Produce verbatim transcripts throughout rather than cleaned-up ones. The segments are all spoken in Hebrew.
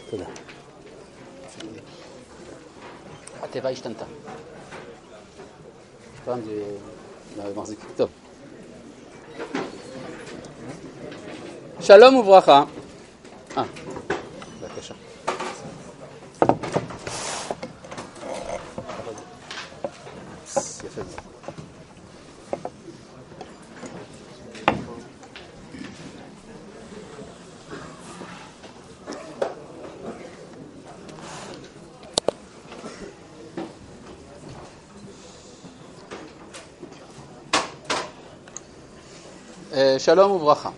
תודה. הטבע השתנתה. פעם זה מחזיק. טוב. שלום וברכה. אה, בבקשה. יפה מאוד. שלום וברכה.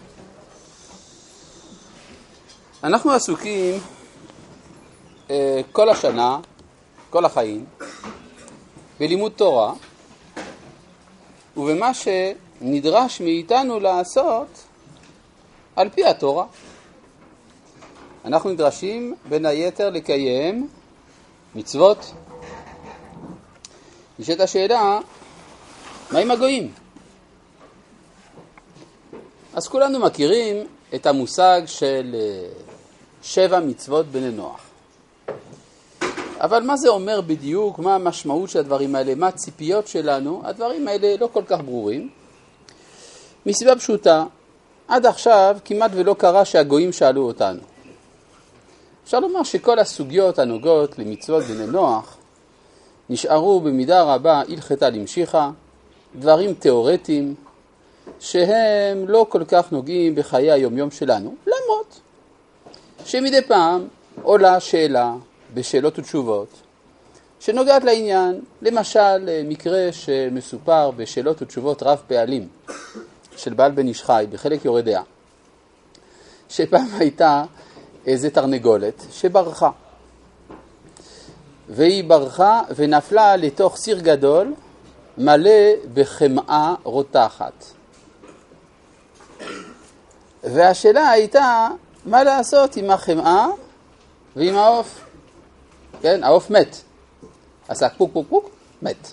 אנחנו עסוקים כל השנה, כל החיים, בלימוד תורה, ובמה שנדרש מאיתנו לעשות על פי התורה. אנחנו נדרשים בין היתר לקיים מצוות. נשאלת השאלה, מה עם הגויים? אז כולנו מכירים את המושג של שבע מצוות בני נוח. אבל מה זה אומר בדיוק? מה המשמעות של הדברים האלה? מה הציפיות שלנו? הדברים האלה לא כל כך ברורים. מסיבה פשוטה, עד עכשיו כמעט ולא קרה שהגויים שאלו אותנו. אפשר לומר שכל הסוגיות הנוגעות למצוות בני נוח נשארו במידה רבה הלכתה למשיכה, דברים תיאורטיים, שהם לא כל כך נוגעים בחיי היומיום שלנו, למרות שמדי פעם עולה שאלה בשאלות ותשובות שנוגעת לעניין. למשל, מקרה שמסופר בשאלות ותשובות רב פעלים של בעל בן איש חי בחלק יורה דעה, שפעם הייתה איזה תרנגולת שברחה, והיא ברחה ונפלה לתוך סיר גדול מלא בחמאה רותחת. והשאלה הייתה, מה לעשות עם החמאה ועם העוף? כן, העוף מת. עשה פוק פוק פוק, מת.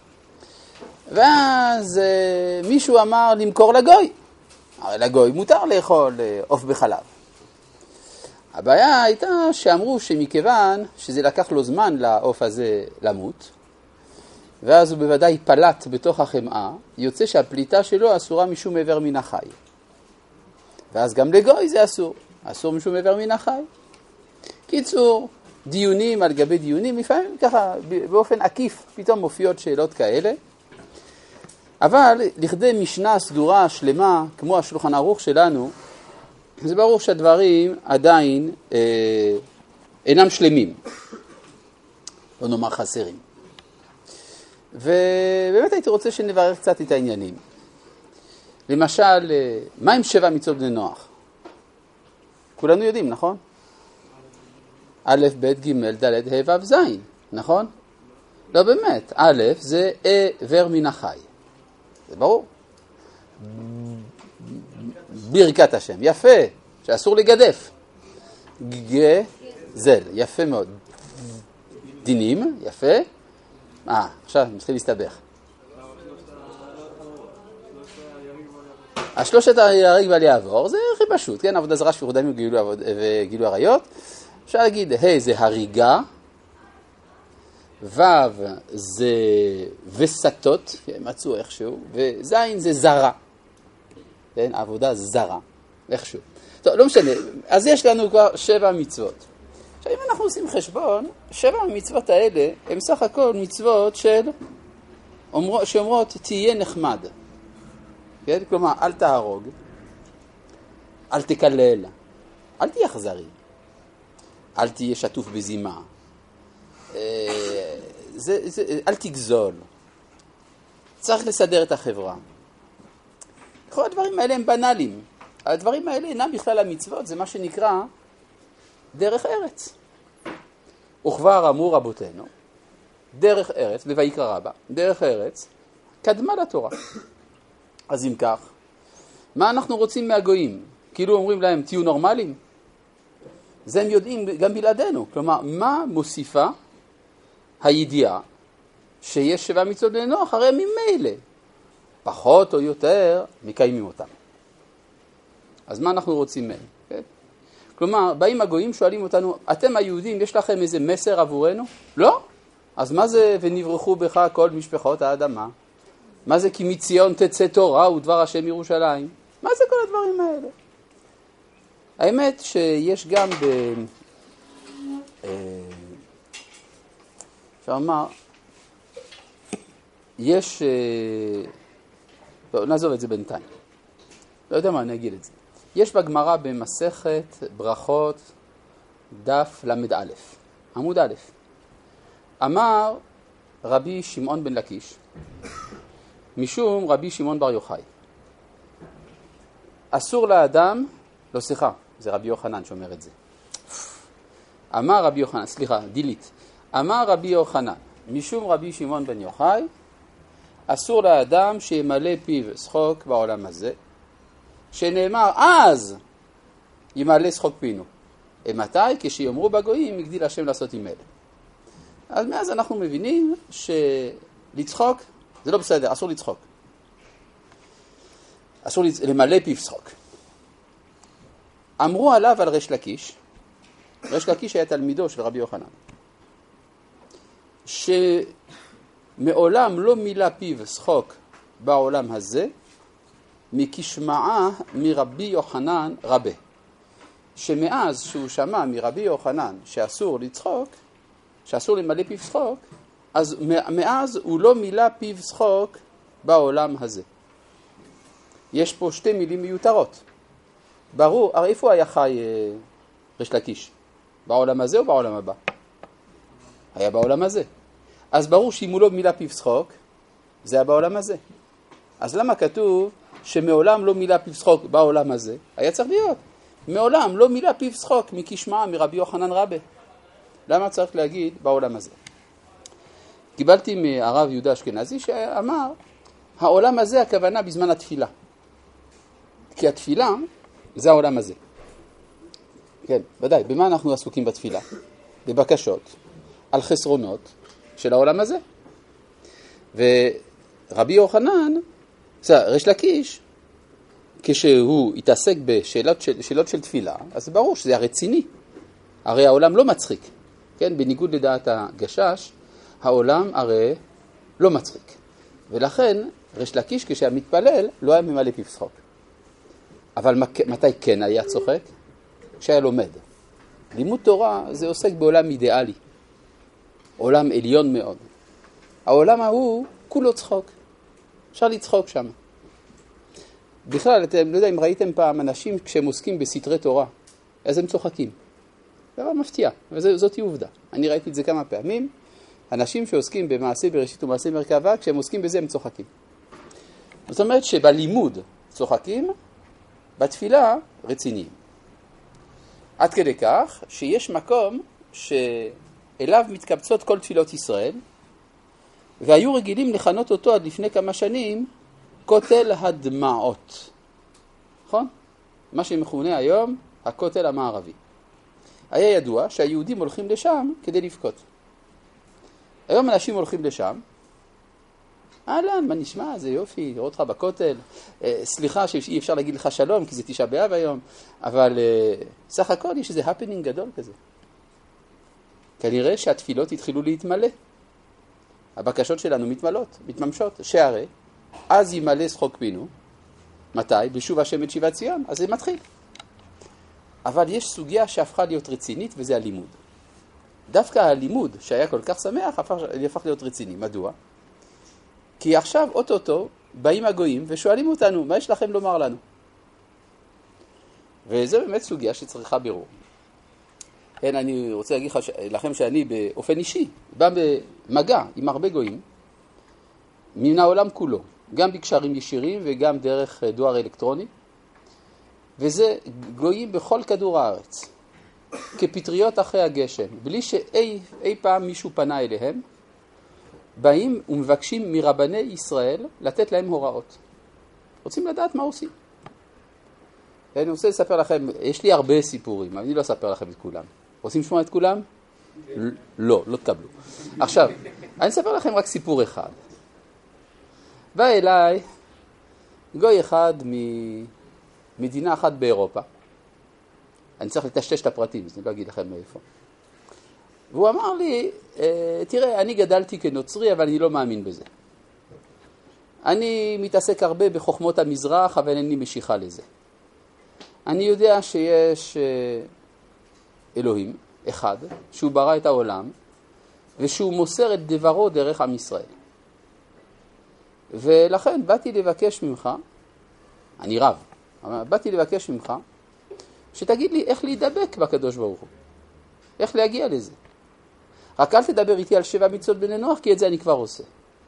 ואז אה, מישהו אמר למכור לגוי. הרי לגוי מותר לאכול אה, עוף בחלב. הבעיה הייתה שאמרו שמכיוון שזה לקח לו זמן לעוף הזה למות, ואז הוא בוודאי פלט בתוך החמאה, יוצא שהפליטה שלו אסורה משום עבר מן החי. ואז גם לגוי זה אסור, אסור משום עבר מן החי. קיצור, דיונים על גבי דיונים, לפעמים ככה באופן עקיף פתאום מופיעות שאלות כאלה. אבל לכדי משנה סדורה שלמה, כמו השולחן ערוך שלנו, זה ברור שהדברים עדיין אה, אינם שלמים, לא נאמר חסרים. ובאמת הייתי רוצה שנברר קצת את העניינים. למשל, מה עם שבע מצוות בני נוח? כולנו יודעים, נכון? א', ב', ג', ד', ה', ו', ז', נכון? לא באמת, א', זה עבר מן החי. זה ברור. ברכת השם, יפה, שאסור לגדף. גזל, יפה מאוד. דינים, יפה. אה, עכשיו מתחיל להסתבך. השלושת הירק ועל יעבור, זה הכי פשוט, כן? עבודה זרה שפורדיים וגילו עריות. אפשר להגיד, ה' זה הריגה, ו' זה וסתות, מצאו איכשהו, וז' זה זרה. כן? עבודה זרה, איכשהו. טוב, לא משנה. אז יש לנו כבר שבע מצוות. עכשיו, אם אנחנו עושים חשבון, שבע המצוות האלה הם סך הכל מצוות של, שאומרות, תהיה נחמד. כן? כלומר, אל תהרוג, אל תקלל, אל תהיה אכזרי, אל תהיה שטוף בזימה, זה, זה, אל תגזול, צריך לסדר את החברה. כל הדברים האלה הם בנאליים. הדברים האלה אינם בכלל המצוות, זה מה שנקרא דרך ארץ. וכבר אמרו רבותינו, דרך ארץ, בויקרא רבה, דרך ארץ קדמה לתורה. אז אם כך, מה אנחנו רוצים מהגויים? כאילו אומרים להם, תהיו נורמליים? זה הם יודעים גם בלעדינו. כלומר, מה מוסיפה הידיעה שיש שבע מצוות בני נוח? הרי ממילא, פחות או יותר, מקיימים אותם. אז מה אנחנו רוצים מהם? כן? כלומר, באים הגויים, שואלים אותנו, אתם היהודים, יש לכם איזה מסר עבורנו? לא? אז מה זה ונברחו בך כל משפחות האדמה? מה זה כי מציון תצא תורה ודבר השם ירושלים? מה זה כל הדברים האלה? האמת שיש גם ב... אפשר לומר, יש... לא, נעזוב את זה בינתיים. לא יודע מה, אני אגיד את זה. יש בגמרא במסכת ברכות דף למד א', עמוד א'. אמר רבי שמעון בן לקיש, משום רבי שמעון בר יוחאי. אסור לאדם, לא סליחה, זה רבי יוחנן שאומר את זה. אמר רבי יוחנן, סליחה, דילית. אמר רבי יוחנן, משום רבי שמעון בן יוחאי, אסור לאדם שימלא פיו שחוק בעולם הזה, שנאמר אז ימלא שחוק פינו. מתי? כשיאמרו בגויים הגדיל השם לעשות עם אלה. אז מאז אנחנו מבינים שלצחוק זה לא בסדר, אסור לצחוק. אסור למלא פיו שחוק. אמרו עליו על ריש לקיש, ריש לקיש היה תלמידו של רבי יוחנן, שמעולם לא מילא פיו שחוק בעולם הזה, מכשמעה מרבי יוחנן רבה. שמאז שהוא שמע מרבי יוחנן שאסור לצחוק, שאסור למלא פיו שחוק, אז מאז הוא לא מילא פיו שחוק בעולם הזה. יש פה שתי מילים מיותרות. ברור, הרי איפה היה חי ריש לקיש? בעולם הזה או בעולם הבא? היה בעולם הזה. אז ברור שאם הוא לא מילא פיו שחוק, זה היה בעולם הזה. אז למה כתוב שמעולם לא מילא פיו שחוק בעולם הזה? היה צריך להיות. מעולם לא מילא פיו שחוק מכשמעה מרבי יוחנן רבה. למה צריך להגיד בעולם הזה? קיבלתי מהרב יהודה אשכנזי שאמר, העולם הזה הכוונה בזמן התפילה. כי התפילה זה העולם הזה. כן, ודאי, במה אנחנו עסוקים בתפילה? בבקשות, על חסרונות של העולם הזה. ורבי יוחנן, ריש לקיש, כשהוא התעסק בשאלות של, שאלות של תפילה, אז ברור שזה הרציני. הרי העולם לא מצחיק. כן, בניגוד לדעת הגשש, העולם הרי לא מצחיק. ולכן, ריש לקיש כשהיה מתפלל, לא היה ממלא פיו שחוק. אבל מתי כן היה צוחק? כשהיה לומד. לימוד תורה זה עוסק בעולם אידיאלי. עולם עליון מאוד. העולם ההוא כולו צחוק. אפשר לצחוק שם. בכלל, אתם לא יודע אם ראיתם פעם אנשים כשהם עוסקים בסתרי תורה, אז הם צוחקים. דבר מפתיע, וזאת היא עובדה. אני ראיתי את זה כמה פעמים. אנשים שעוסקים במעשה בראשית ומעשה מרכבה, כשהם עוסקים בזה הם צוחקים. זאת אומרת שבלימוד צוחקים, בתפילה רציניים. עד כדי כך שיש מקום שאליו מתקבצות כל תפילות ישראל, והיו רגילים לכנות אותו עד לפני כמה שנים כותל הדמעות. נכון? מה שמכונה היום הכותל המערבי. היה ידוע שהיהודים הולכים לשם כדי לבכות. היום אנשים הולכים לשם, אהלן, מה נשמע? זה יופי, לראות אותך בכותל. סליחה שאי אפשר להגיד לך שלום, כי זה תשעה באב היום, אבל סך הכל יש איזה הפנינג גדול כזה. כנראה שהתפילות התחילו להתמלא. הבקשות שלנו מתמלות, מתממשות, שהרי אז ימלא שחוק פינו. מתי? בשוב השם את שיבת ציון, אז זה מתחיל. אבל יש סוגיה שהפכה להיות רצינית, וזה הלימוד. דווקא הלימוד שהיה כל כך שמח, הפך, הפך להיות רציני. מדוע? כי עכשיו, אוטוטו, באים הגויים ושואלים אותנו, מה יש לכם לומר לנו? וזה באמת סוגיה שצריכה בירור. אין, אני רוצה להגיד לכם שאני באופן אישי, בא במגע עם הרבה גויים, מן העולם כולו, גם בקשרים ישירים וגם דרך דואר אלקטרוני, וזה גויים בכל כדור הארץ, כפטריות אחרי הגשם, בלי שאי אי פעם מישהו פנה אליהם, באים ומבקשים מרבני ישראל לתת להם הוראות. רוצים לדעת מה עושים. אני רוצה לספר לכם, יש לי הרבה סיפורים, אני לא אספר לכם את כולם. רוצים לשמוע את כולם? לא, לא תקבלו. עכשיו, אני אספר לכם רק סיפור אחד. בא אליי גוי אחד ממדינה אחת באירופה, אני צריך לטשטש את הפרטים, אז אני לא אגיד לכם מאיפה. והוא אמר לי, תראה, אני גדלתי כנוצרי, אבל אני לא מאמין בזה. אני מתעסק הרבה בחוכמות המזרח, אבל אין לי משיכה לזה. אני יודע שיש אלוהים אחד, שהוא ברא את העולם, ושהוא מוסר את דברו דרך עם ישראל. ולכן באתי לבקש ממך, אני רב, אבל באתי לבקש ממך, שתגיד לי איך להידבק בקדוש ברוך הוא. איך להגיע לזה. רק אל תדבר איתי על שבע מצוות בני נוח, כי את זה אני כבר עושה.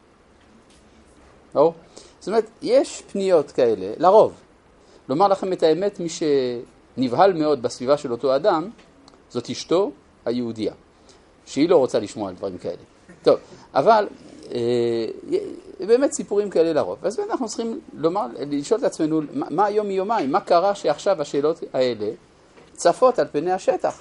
לא? זאת אומרת, יש פניות כאלה, לרוב. לומר לכם את האמת, מי שנבהל מאוד בסביבה של אותו אדם, זאת אשתו היהודיה, שהיא לא רוצה לשמוע על דברים כאלה. טוב, אבל אה, באמת סיפורים כאלה לרוב. אז אנחנו צריכים לומר, לשאול את עצמנו, מה, מה היום מיומיים? מה קרה שעכשיו השאלות האלה צפות על פני השטח?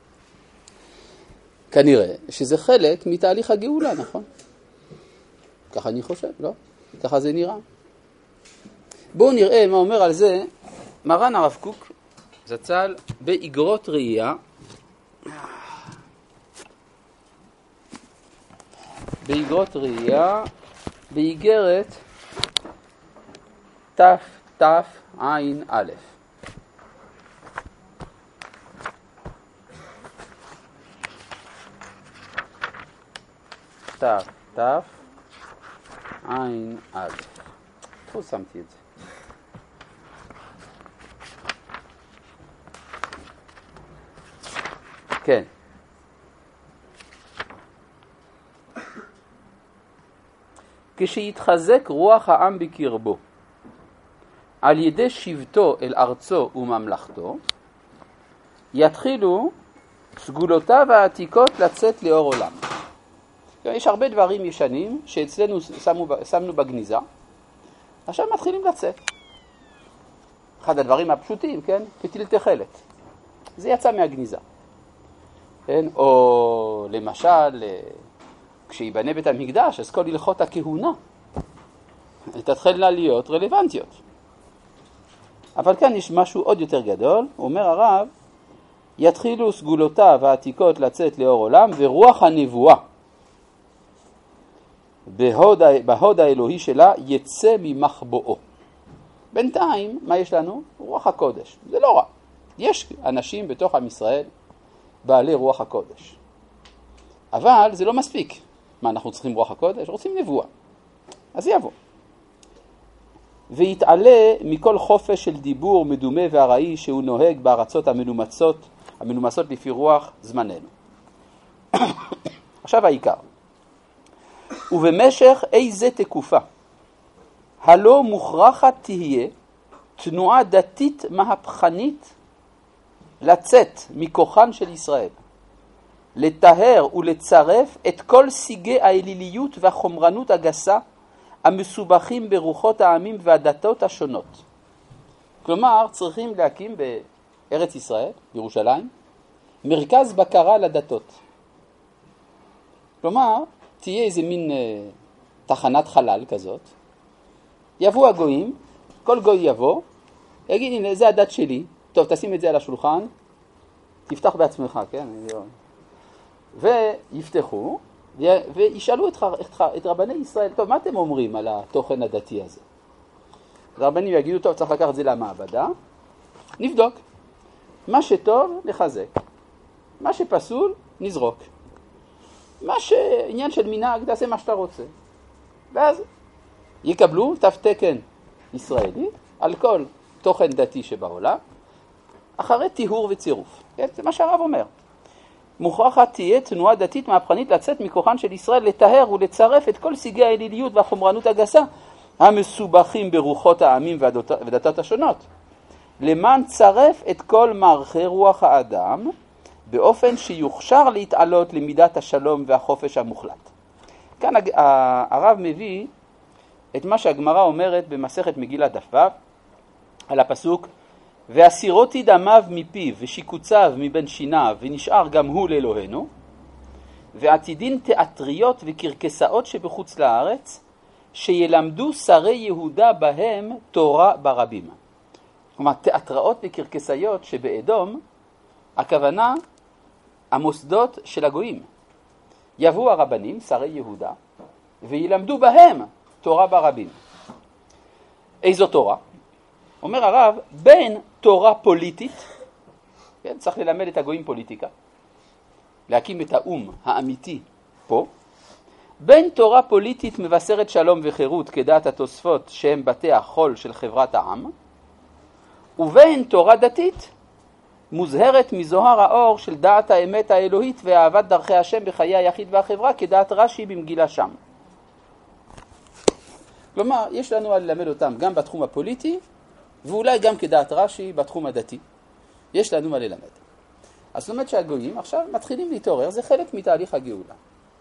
כנראה שזה חלק מתהליך הגאולה, נכון? ככה אני חושב, לא? ככה זה נראה. בואו נראה מה אומר על זה מרן הרב קוק זצ"ל באגרות ראייה, באגרות ראייה, באיגרת תף תף עין א'. תף תף עין א'. איפה שמתי את זה? כן. כשיתחזק רוח העם בקרבו על ידי שבטו אל ארצו וממלכתו, יתחילו סגולותיו העתיקות לצאת לאור עולם. יש הרבה דברים ישנים שאצלנו שמו, שמנו בגניזה, עכשיו מתחילים לצאת. אחד הדברים הפשוטים, כן? פתיל תחלת. זה יצא מהגניזה. כן? או למשל, כשיבנה בית המקדש, אז כל הלכות הכהונה תתחלנה להיות רלוונטיות. אבל כאן יש משהו עוד יותר גדול. הוא אומר הרב, יתחילו סגולותיו העתיקות לצאת לאור עולם, ורוח הנבואה בהוד, בהוד האלוהי שלה יצא ממחבואו. בינתיים, מה יש לנו? רוח הקודש. זה לא רע. יש אנשים בתוך עם ישראל בעלי רוח הקודש. אבל זה לא מספיק. מה, אנחנו צריכים רוח הקודש? רוצים נבואה. אז יבוא. ויתעלה מכל חופש של דיבור מדומה והראי שהוא נוהג בארצות המנומצות, המנומצות לפי רוח זמננו. עכשיו העיקר. ובמשך איזה תקופה, הלא מוכרחת תהיה תנועה דתית מהפכנית לצאת מכוחן של ישראל, לטהר ולצרף את כל סיגי האליליות והחומרנות הגסה המסובכים ברוחות העמים והדתות השונות. כלומר, צריכים להקים בארץ ישראל, בירושלים, מרכז בקרה לדתות. כלומר, תהיה איזה מין אה, תחנת חלל כזאת, יבוא הגויים, כל גוי יבוא, יגיד, הנה, זה הדת שלי, טוב, תשים את זה על השולחן, תפתח בעצמך, כן? ויפתחו, וישאלו את, את, את רבני ישראל, טוב, מה אתם אומרים על התוכן הדתי הזה? רבנים יגידו, טוב, צריך לקחת את זה למעבדה, נבדוק. מה שטוב, נחזק. מה שפסול, נזרוק. מה שעניין של מנהג, תעשה מה שאתה רוצה. ואז יקבלו תו תקן ישראלי על כל תוכן דתי שבעולם, אחרי טיהור וצירוף. זה מה שהרב אומר. מוכרחת תהיה תנועה דתית מהפכנית לצאת מכוחן של ישראל, לטהר ולצרף את כל סיגי האליליות והחומרנות הגסה המסובכים ברוחות העמים והדתות השונות, למען צרף את כל מערכי רוח האדם באופן שיוכשר להתעלות למידת השלום והחופש המוחלט. כאן הרב מביא את מה שהגמרא אומרת במסכת מגילה דף ו' על הפסוק, והסירותי דמיו מפיו ושיקוציו מבין שיניו ונשאר גם הוא לאלוהינו, ועתידין תיאטריות וקרקסאות שבחוץ לארץ שילמדו שרי יהודה בהם תורה ברבים. כלומר, תיאטראות וקרקסיות שבאדום הכוונה המוסדות של הגויים. יבואו הרבנים, שרי יהודה, וילמדו בהם תורה ברבים. איזו תורה? אומר הרב, בין תורה פוליטית, כן, צריך ללמד את הגויים פוליטיקה, להקים את האום האמיתי פה, בין תורה פוליטית מבשרת שלום וחירות כדעת התוספות שהם בתי החול של חברת העם, ובין תורה דתית מוזהרת מזוהר האור של דעת האמת האלוהית ואהבת דרכי השם בחיי היחיד והחברה כדעת רש"י במגילה שם. כלומר, יש לנו על ללמד אותם גם בתחום הפוליטי, ואולי גם כדעת רש"י בתחום הדתי. יש לנו מה ללמד. אז זאת אומרת שהגויים עכשיו מתחילים להתעורר, זה חלק מתהליך הגאולה.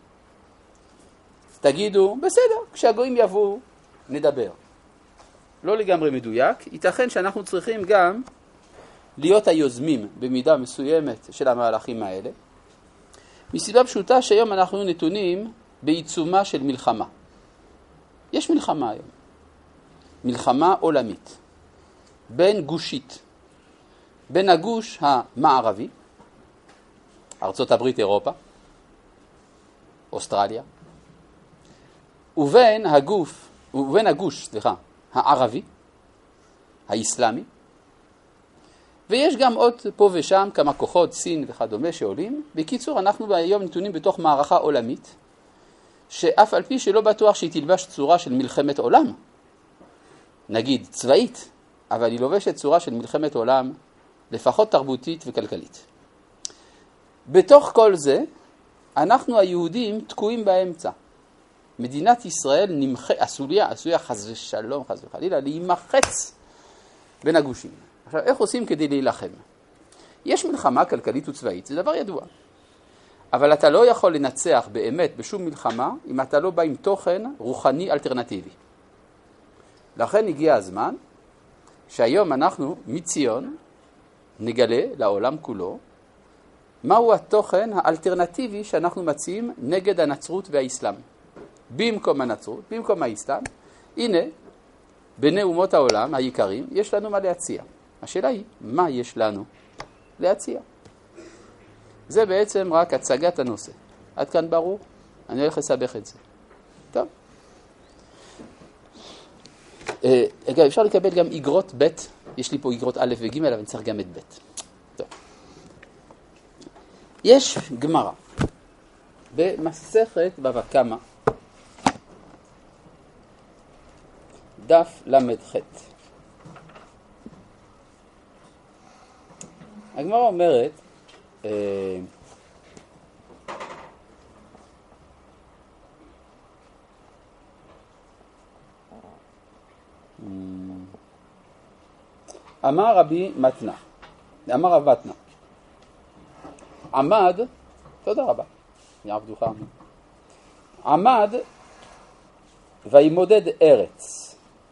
תגידו, בסדר, כשהגויים יבואו, נדבר. לא לגמרי מדויק, ייתכן שאנחנו צריכים גם להיות היוזמים במידה מסוימת של המהלכים האלה, מסיבה פשוטה שהיום אנחנו נתונים בעיצומה של מלחמה. יש מלחמה היום, מלחמה עולמית, בין גושית, בין הגוש המערבי, ארצות הברית, אירופה, אוסטרליה, ובין הגוף, ובין הגוש, סליחה, הערבי, האסלאמי, ויש גם עוד פה ושם כמה כוחות, סין וכדומה שעולים. בקיצור, אנחנו היום נתונים בתוך מערכה עולמית, שאף על פי שלא בטוח שהיא תלבש צורה של מלחמת עולם, נגיד צבאית, אבל היא לובשת צורה של מלחמת עולם, לפחות תרבותית וכלכלית. בתוך כל זה, אנחנו היהודים תקועים באמצע. מדינת ישראל נמח... עשויה, עשויה חס ושלום, חס וחלילה, להימחץ בין הגושים. עכשיו, איך עושים כדי להילחם? יש מלחמה כלכלית וצבאית, זה דבר ידוע. אבל אתה לא יכול לנצח באמת בשום מלחמה אם אתה לא בא עם תוכן רוחני אלטרנטיבי. לכן הגיע הזמן שהיום אנחנו מציון נגלה לעולם כולו מהו התוכן האלטרנטיבי שאנחנו מציעים נגד הנצרות והאסלאם. במקום הנצרות, במקום האסלאם, הנה, בני אומות העולם היקרים, יש לנו מה להציע. השאלה היא, מה יש לנו להציע? זה בעצם רק הצגת הנושא. עד כאן ברור? אני הולך לסבך את זה. טוב. אה, אפשר לקבל גם איגרות ב', יש לי פה איגרות א' וג', אבל אני צריך גם את ב'. טוב. יש גמרא במסכת בבא קמא, דף למד ח'. הגמרא אומרת, אה, אמר רבי מתנה, אמר רב מתנה, עמד, תודה רבה, יעבדוך, עמד וימודד ארץ,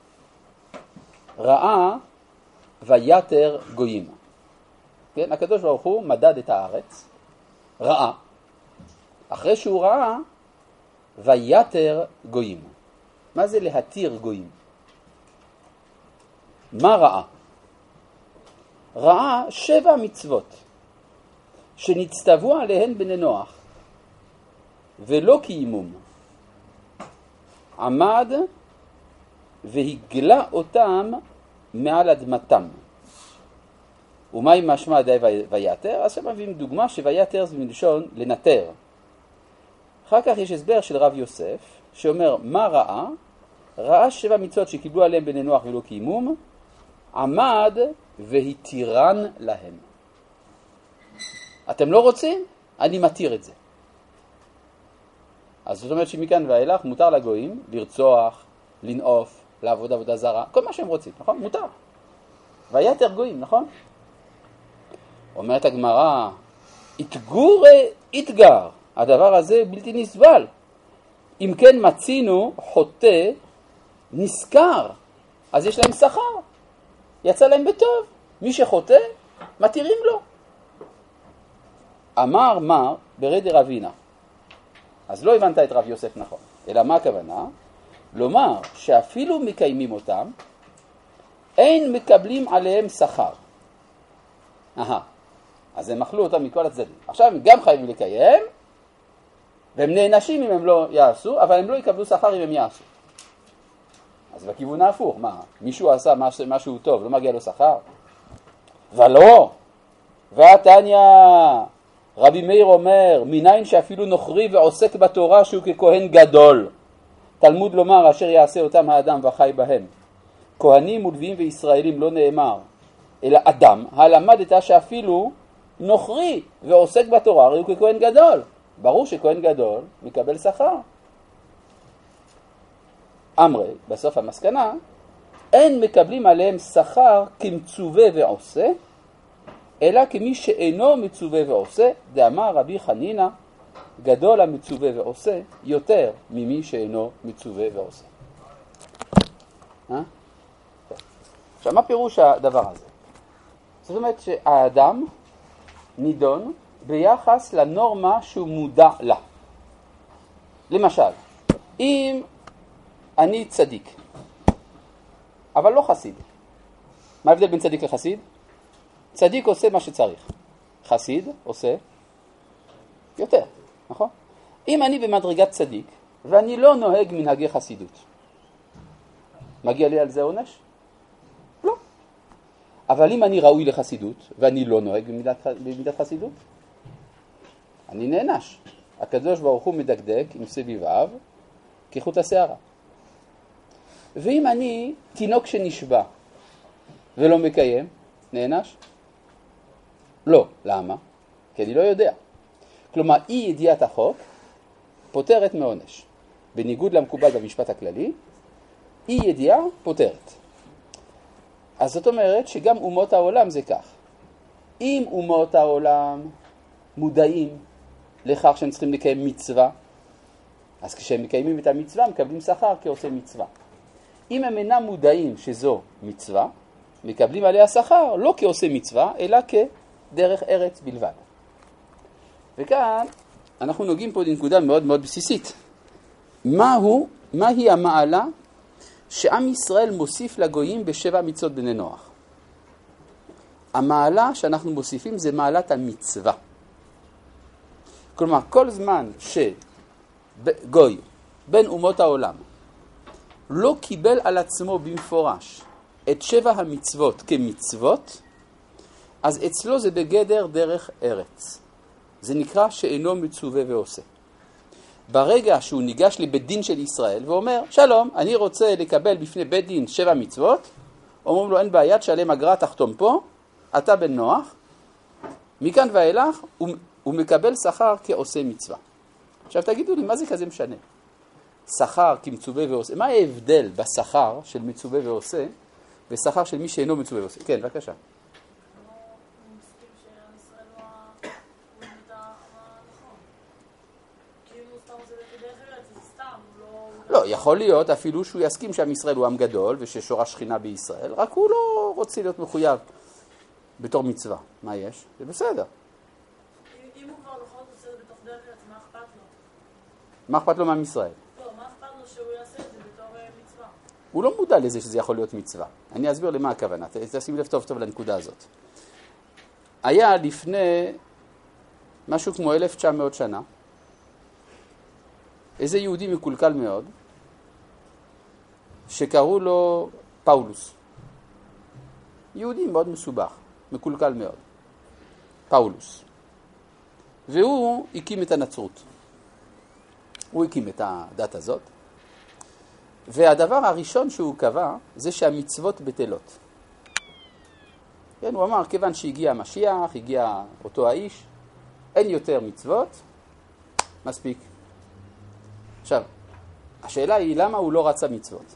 ראה ויתר גויים. כן, הקדוש ברוך הוא מדד את הארץ, ראה, אחרי שהוא ראה, ויתר גויים. מה זה להתיר גויים? מה ראה? ראה שבע מצוות שנצטוו עליהן בני נוח ולא קיימום. עמד והגלה אותם מעל אדמתם. ומה עם משמע די ויתר? אז שם מביאים דוגמה שויתר זה מלשון לנטר. אחר כך יש הסבר של רב יוסף שאומר מה ראה? ראה שבע מצוות שקיבלו עליהם בני נוח ולא קיימום, עמד והתירן להם. אתם לא רוצים? אני מתיר את זה. אז זאת אומרת שמכאן ואילך מותר לגויים לרצוח, לנעוף, לעבוד עבודה זרה, כל מה שהם רוצים, נכון? מותר. ויתר גויים, נכון? אומרת הגמרא, התגור התגר, הדבר הזה בלתי נסבל. אם כן מצינו חוטא נזכר, אז יש להם שכר, יצא להם בטוב. מי שחוטא, מתירים לו. אמר מר ברד רבינה. אז לא הבנת את רב יוסף נכון. אלא מה הכוונה? לומר שאפילו מקיימים אותם, אין מקבלים עליהם שכר. אהה. אז הם אכלו אותם מכל הצדדים. עכשיו הם גם חייבים לקיים, והם נענשים אם הם לא יעשו, אבל הם לא יקבלו שכר אם הם יעשו. אז בכיוון ההפוך, מה? מישהו עשה משהו טוב, לא מגיע לו שכר? ולא! והתניא, רבי מאיר אומר, מניין שאפילו נוכרי ועוסק בתורה שהוא ככהן גדול. תלמוד לומר אשר יעשה אותם האדם וחי בהם. כהנים ולוויים וישראלים לא נאמר, אלא אדם, הלמדת שאפילו נוכרי ועוסק בתורה, הרי הוא ככהן גדול. ברור שכהן גדול מקבל שכר. אמרי, בסוף המסקנה, אין מקבלים עליהם שכר כמצווה ועושה, אלא כמי שאינו מצווה ועושה, דאמר רבי חנינא, גדול המצווה ועושה יותר ממי שאינו מצווה ועושה. אה? עכשיו, מה פירוש הדבר הזה? זאת אומרת שהאדם נידון ביחס לנורמה שהוא מודע לה. למשל, אם אני צדיק, אבל לא חסיד. מה ההבדל בין צדיק לחסיד? צדיק עושה מה שצריך. חסיד עושה יותר, נכון? אם אני במדרגת צדיק, ואני לא נוהג מנהגי חסידות, מגיע לי על זה עונש? לא. אבל אם אני ראוי לחסידות, ואני לא נוהג במידת, במידת חסידות, אני נענש. הקדוש ברוך הוא מדקדק עם סביביו כחוט השערה. ואם אני תינוק שנשבע ולא מקיים, נענש? לא. למה? כי אני לא יודע. כלומר, אי ידיעת החוק פותרת מעונש. בניגוד למקובל במשפט הכללי, אי ידיעה פותרת. אז זאת אומרת שגם אומות העולם זה כך. אם אומות העולם מודעים לכך שהם צריכים לקיים מצווה, אז כשהם מקיימים את המצווה, הם מקבלים שכר כעושה מצווה. אם הם אינם מודעים שזו מצווה, מקבלים עליה שכר לא כעושה מצווה, אלא כדרך ארץ בלבד. וכאן אנחנו נוגעים פה בנקודה מאוד מאוד בסיסית. מהו, מהי המעלה שעם ישראל מוסיף לגויים בשבע מצוות בני נוח? המעלה שאנחנו מוסיפים זה מעלת המצווה. כלומר, כל זמן שגוי בין אומות העולם לא קיבל על עצמו במפורש את שבע המצוות כמצוות, אז אצלו זה בגדר דרך ארץ. זה נקרא שאינו מצווה ועושה. ברגע שהוא ניגש לבית דין של ישראל ואומר, שלום, אני רוצה לקבל בפני בית דין שבע מצוות, אומרים לו, אין בעיה, תשלם אגרה, תחתום פה, אתה בן נוח, מכאן ואילך הוא, הוא מקבל שכר כעושה מצווה. עכשיו תגידו לי, מה זה כזה משנה? שכר כמצווה ועושה, מה ההבדל בשכר של מצווה ועושה ושכר של מי שאינו מצווה ועושה? כן, בבקשה. לא, יכול להיות אפילו שהוא יסכים שעם ישראל הוא עם גדול וששורה שכינה בישראל, רק הוא לא רוצה להיות מחויב בתור מצווה. מה יש? זה בסדר. אם הוא כבר בכל זאת עושה את זה בתוך דרך ארץ, מה אכפת לו? מה אכפת לו מעם ישראל? לא, מה אכפת לו שהוא יעשה את זה בתור מצווה? הוא לא מודע לזה שזה יכול להיות מצווה. אני אסביר למה הכוונה. תשים לב טוב טוב לנקודה הזאת. היה לפני משהו כמו אלף תשע מאות שנה, איזה יהודי מקולקל מאוד, שקראו לו פאולוס. יהודי מאוד מסובך, מקולקל מאוד. פאולוס. והוא הקים את הנצרות. הוא הקים את הדת הזאת. והדבר הראשון שהוא קבע זה שהמצוות בטלות. כן, הוא אמר, כיוון שהגיע המשיח, הגיע אותו האיש, אין יותר מצוות, מספיק. עכשיו, השאלה היא למה הוא לא רצה מצוות?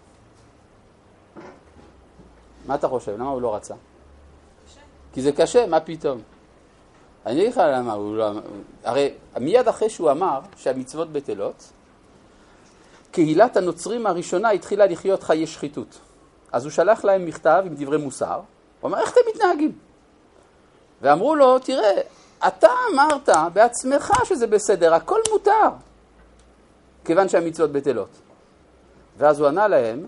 מה אתה חושב? למה הוא לא רצה? קשה. כי זה קשה, מה פתאום? אני אגיד לך למה הוא לא... הרי מיד אחרי שהוא אמר שהמצוות בטלות, קהילת הנוצרים הראשונה התחילה לחיות חיי שחיתות. אז הוא שלח להם מכתב עם דברי מוסר, הוא אמר, איך אתם מתנהגים? ואמרו לו, תראה, אתה אמרת בעצמך שזה בסדר, הכל מותר. כיוון שהמצוות בטלות. ואז הוא ענה להם,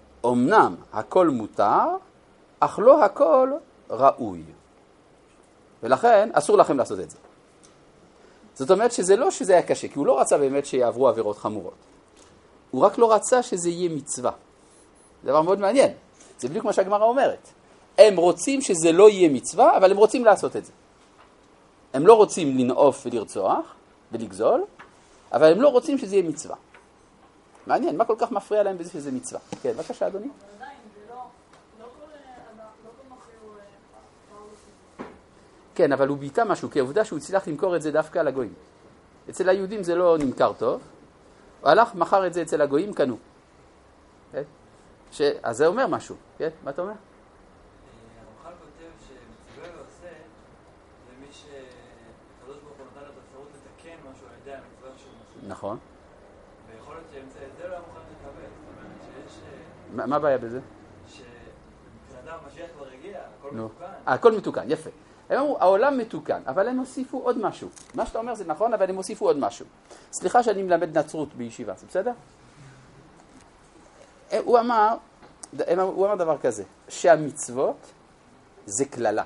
אמנם הכל מותר, אך לא הכל ראוי. ולכן אסור לכם לעשות את זה. זאת אומרת שזה לא שזה היה קשה, כי הוא לא רצה באמת שיעברו עבירות חמורות. הוא רק לא רצה שזה יהיה מצווה. זה דבר מאוד מעניין. זה בדיוק מה שהגמרא אומרת. הם רוצים שזה לא יהיה מצווה, אבל הם רוצים לעשות את זה. הם לא רוצים לנעוף ולרצוח ולגזול, אבל הם לא רוצים שזה יהיה מצווה. מעניין, מה כל כך מפריע להם בזה שזה מצווה? כן, בבקשה, אדוני. עדיין, זה לא, לא כל אדם, לא כל מחיר הוא פעם. כן, אבל הוא ביטא משהו, כי העובדה שהוא הצליח למכור את זה דווקא לגויים. אצל היהודים זה לא נמכר טוב, הוא הלך, מכר את זה אצל הגויים, קנו. כן? ש... אז זה אומר משהו, כן? מה אתה אומר? הרמח"ל כותב שמצווה ועושה זה מי שהקדוש ברוך הוא נתן לו את האפשרות לתקן משהו על ידי המצווה שהוא עושה. נכון. ויכול להיות שאמצע את זה לא היה מוכן לקבל. זאת אומרת שיש... מה, מה הבעיה בזה? שמבחינתם המשיח כבר הגיע, הכל נו. מתוקן. הכל מתוקן, יפה. הם אמרו, העולם מתוקן, אבל הם הוסיפו עוד משהו. מה שאתה אומר זה נכון, אבל הם הוסיפו עוד משהו. סליחה שאני מלמד נצרות בישיבה, זה בסדר? הוא אמר, הוא אמר דבר כזה, שהמצוות זה כללה.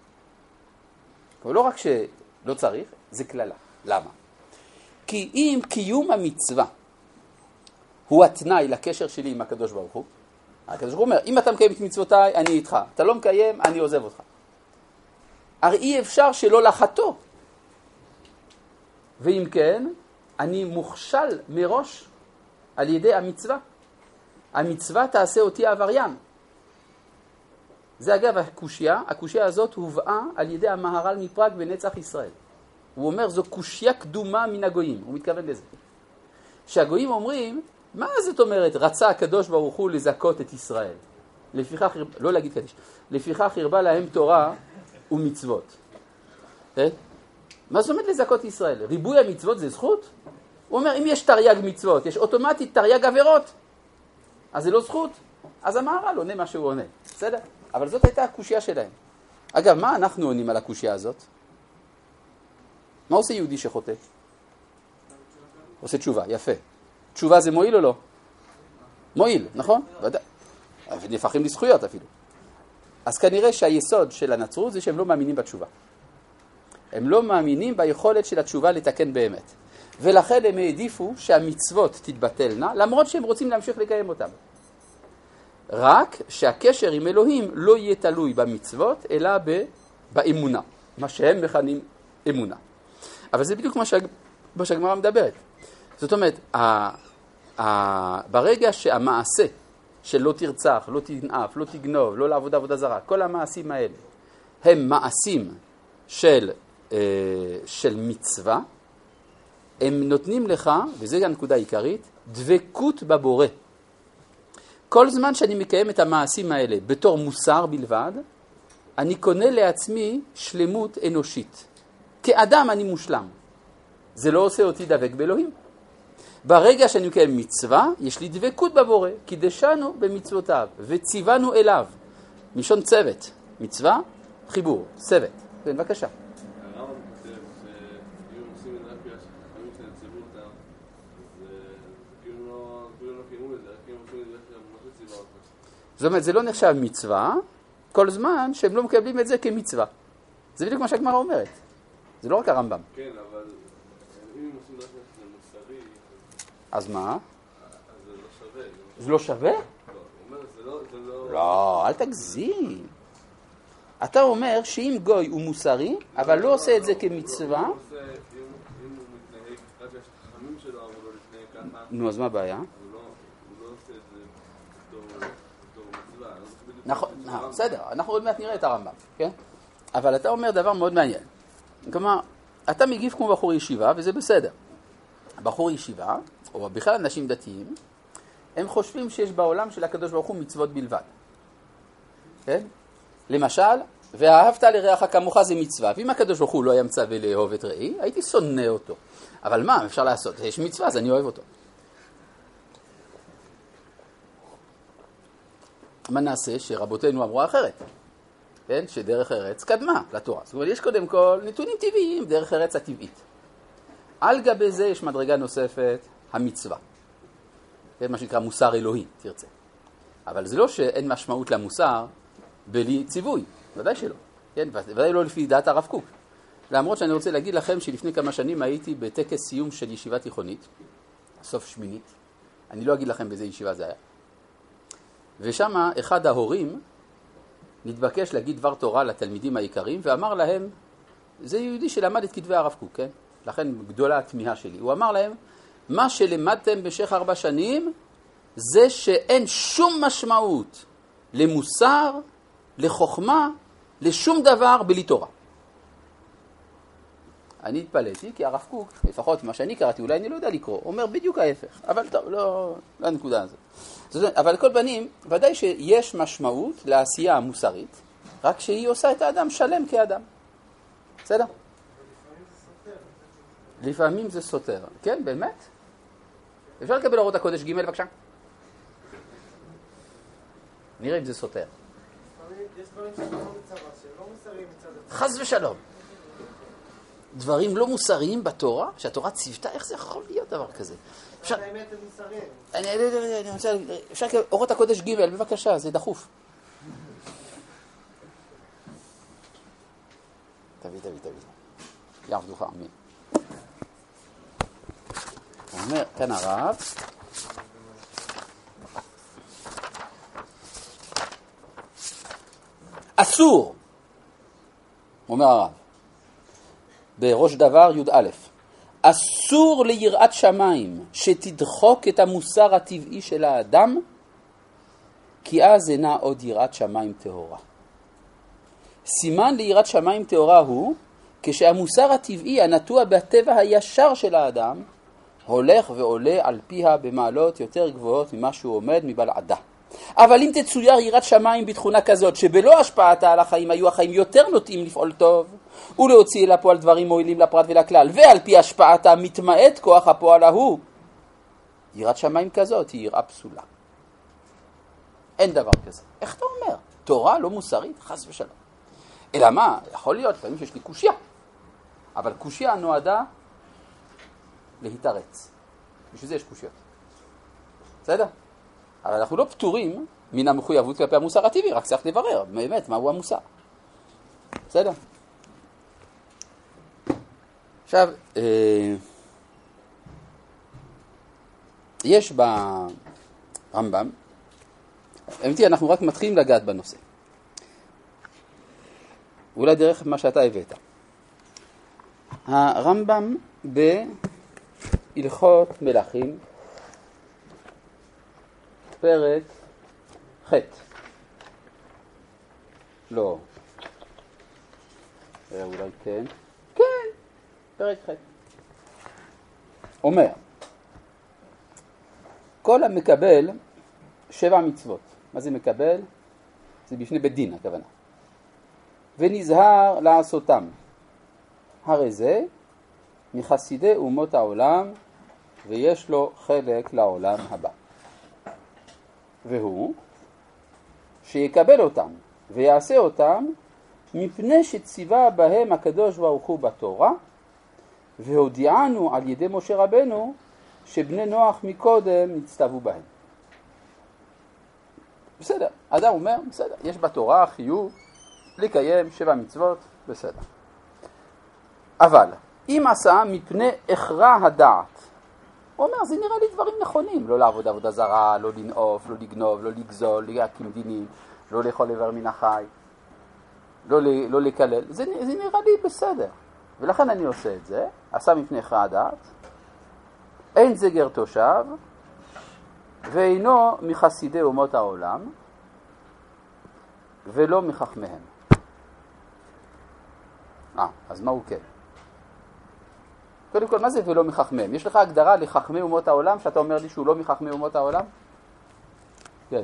לא רק שלא צריך, זה כללה. למה? כי אם קיום המצווה הוא התנאי לקשר שלי עם הקדוש ברוך הוא, הקדוש ברוך הוא אומר, אם אתה מקיים את מצוותיי, אני איתך. אתה לא מקיים, אני עוזב אותך. הרי אי אפשר שלא לחתו. ואם כן, אני מוכשל מראש על ידי המצווה. המצווה תעשה אותי עבריין. זה אגב הקושיה, הקושיה הזאת הובאה על ידי המהר"ל מפראג בנצח ישראל. הוא אומר, זו קושיה קדומה מן הגויים, הוא מתכוון לזה. שהגויים אומרים, מה זאת אומרת, רצה הקדוש ברוך הוא לזכות את ישראל? לפיכך, לא להגיד קדיש, לפיכך הרבה להם תורה ומצוות. אה? מה זאת אומרת לזכות ישראל? ריבוי המצוות זה זכות? הוא אומר, אם יש תרי"ג מצוות, יש אוטומטית תרי"ג עבירות. אז זה לא זכות. אז המהר"ל עונה מה שהוא עונה. בסדר? אבל זאת הייתה הקושיה שלהם. אגב, מה אנחנו עונים על הקושיה הזאת? מה עושה יהודי שחוטא? עושה תשובה, יפה. תשובה זה מועיל או לא? מועיל, נכון? ודאי. ונפחים לזכויות אפילו. אז כנראה שהיסוד של הנצרות זה שהם לא מאמינים בתשובה. הם לא מאמינים ביכולת של התשובה לתקן באמת. ולכן הם העדיפו שהמצוות תתבטלנה, למרות שהם רוצים להמשיך לקיים אותם. רק שהקשר עם אלוהים לא יהיה תלוי במצוות, אלא באמונה, מה שהם מכנים אמונה. אבל זה בדיוק מה שהגמרא מדברת. זאת אומרת, ה, ה, ברגע שהמעשה של לא תרצח, לא תנאף, לא תגנוב, לא לעבוד עבודה זרה, כל המעשים האלה הם מעשים של, אה, של מצווה, הם נותנים לך, וזו הנקודה העיקרית, דבקות בבורא. כל זמן שאני מקיים את המעשים האלה בתור מוסר בלבד, אני קונה לעצמי שלמות אנושית. כאדם אני מושלם. זה לא עושה אותי דבק באלוהים. ברגע שאני מקיים מצווה, יש לי דבקות בבורא, קידשנו במצוותיו, וציוונו אליו. מלשון צוות, מצווה, חיבור, צוות. כן, בבקשה. הרב כותב שאם עושים את זה רק בגלל שחכמים שנציבו אותם, אז כאילו לא קיימו את זה, רק אם עושים את זה כמו שציווה אותם. זאת אומרת, זה לא נחשב מצווה, כל זמן שהם לא מקבלים את זה כמצווה. זה בדיוק מה שהגמרא אומרת. זה לא רק הרמב"ם. כן, אבל אם עושים רק שזה מוסרי, אז מה? אז זה לא שווה. זה לא שווה? לא, הוא אומר, זה לא... זה לא... לא, אל תגזים. אתה אומר שאם גוי הוא מוסרי, אבל לא עושה את זה כמצווה, אם הוא מתנהג, רק שהחכמים שלו אמרו לו להתנהג ככה, נו, אז מה הבעיה? הוא לא עושה את זה בתור מצווה. נכון, בסדר, אנחנו עוד מעט נראה את הרמב"ם, כן? אבל אתה אומר דבר מאוד מעניין. כלומר, אתה מגיב כמו בחור ישיבה, וזה בסדר. בחור ישיבה, או בכלל אנשים דתיים, הם חושבים שיש בעולם של הקדוש ברוך הוא מצוות בלבד. כן? למשל, ואהבת לרעך כמוך זה מצווה, ואם הקדוש ברוך הוא לא היה מצווה לאהוב את רעי, הייתי שונא אותו. אבל מה אפשר לעשות? יש מצווה, אז אני אוהב אותו. מה נעשה? שרבותינו אמרו אחרת. כן? שדרך ארץ קדמה לתורה. זאת אומרת, יש קודם כל נתונים טבעיים, דרך ארץ הטבעית. על גבי זה יש מדרגה נוספת, המצווה. כן? מה שנקרא מוסר אלוהי, תרצה. אבל זה לא שאין משמעות למוסר בלי ציווי, ודאי שלא. כן, ודאי לא לפי דעת הרב קוק. למרות שאני רוצה להגיד לכם שלפני כמה שנים הייתי בטקס סיום של ישיבה תיכונית, סוף שמינית, אני לא אגיד לכם באיזה ישיבה זה היה. ושם אחד ההורים נתבקש להגיד דבר תורה לתלמידים העיקריים, ואמר להם, זה יהודי שלמד את כתבי הרב קוק, כן? לכן גדולה התמיהה שלי. הוא אמר להם, מה שלמדתם במשך ארבע שנים, זה שאין שום משמעות למוסר, לחוכמה, לשום דבר בלי תורה. אני התפלאתי, כי הרב קוק, לפחות מה שאני קראתי, אולי אני לא יודע לקרוא, אומר בדיוק ההפך, אבל טוב, לא, לא הנקודה הזאת. אבל כל פנים, ודאי שיש משמעות לעשייה המוסרית, רק שהיא עושה את האדם שלם כאדם. בסדר? לפעמים זה סותר. כן, באמת? אפשר לקבל אורות הקודש ג' בבקשה? נראה אם זה סותר. יש דברים שלא מצווה, שלא מוסריים מצד אחד. חס ושלום. דברים לא מוסריים בתורה, שהתורה ציוותה, איך זה יכול להיות דבר כזה? אפשר... האמת הם מוסריים. אני רוצה... אפשר לקבל אורות הקודש ג' בבקשה, זה דחוף. תביא, תביא, תביא. יעבדוך עמי. הוא אומר, כאן הרב, אסור, אומר הרב, בראש דבר י"א, אסור ליראת שמיים שתדחוק את המוסר הטבעי של האדם, כי אז אינה עוד יראת שמיים טהורה. סימן ליראת שמיים טהורה הוא כשהמוסר הטבעי הנטוע בטבע הישר של האדם הולך ועולה על פיה במעלות יותר גבוהות ממה שהוא עומד מבלעדה. אבל אם תצויר יראת שמיים בתכונה כזאת שבלא השפעתה על החיים היו החיים יותר נוטים לפעול טוב ולהוציא אל הפועל דברים מועילים לפרט ולכלל, ועל פי השפעתה מתמעט כוח הפועל ההוא, יראת שמיים כזאת היא יראה פסולה. אין דבר כזה. איך אתה אומר? תורה לא מוסרית? חס ושלום. אלא מה? יכול להיות פעמים שיש לי קושיה, אבל קושיה נועדה להתארץ. בשביל זה יש קושיות. בסדר? אבל אנחנו לא פטורים מן המחויבות כלפי המוסר הטבעי, רק צריך לברר באמת מהו המוסר. בסדר? עכשיו, אה, יש ברמב"ם, אמיתי, אנחנו רק מתחילים לגעת בנושא. אולי דרך מה שאתה הבאת. הרמב"ם בהלכות מלכים, פרק ח' לא. אולי כן. כן, פרק ח' אומר, כל המקבל שבע מצוות. מה זה מקבל? זה בפני בית דין, הכוונה. ונזהר לעשותם. הרי זה מחסידי אומות העולם, ויש לו חלק לעולם הבא. והוא שיקבל אותם ויעשה אותם מפני שציווה בהם הקדוש ברוך הוא בתורה, והודיענו על ידי משה רבנו שבני נוח מקודם נצטוו בהם. בסדר, אדם אומר, בסדר, יש בתורה חיוב לקיים שבע מצוות, בסדר. אבל אם עשה מפני הכרע הדעת, הוא אומר, זה נראה לי דברים נכונים, לא לעבוד עבודה זרה, לא לנעוף, לא לגנוב, לא לגזול, להקים דינים, לא לאכול איבר מן החי, לא, לא לקלל, זה, זה נראה לי בסדר. ולכן אני עושה את זה, עשה מפני הכרע הדעת, אין זה גר תושב, ואינו מחסידי אומות העולם, ולא מחכמיהם. אה, אז מה הוא כן? קודם כל, מה זה ולא מחכמיהם? יש לך הגדרה לחכמי אומות העולם, שאתה אומר לי שהוא לא מחכמי אומות העולם? כן.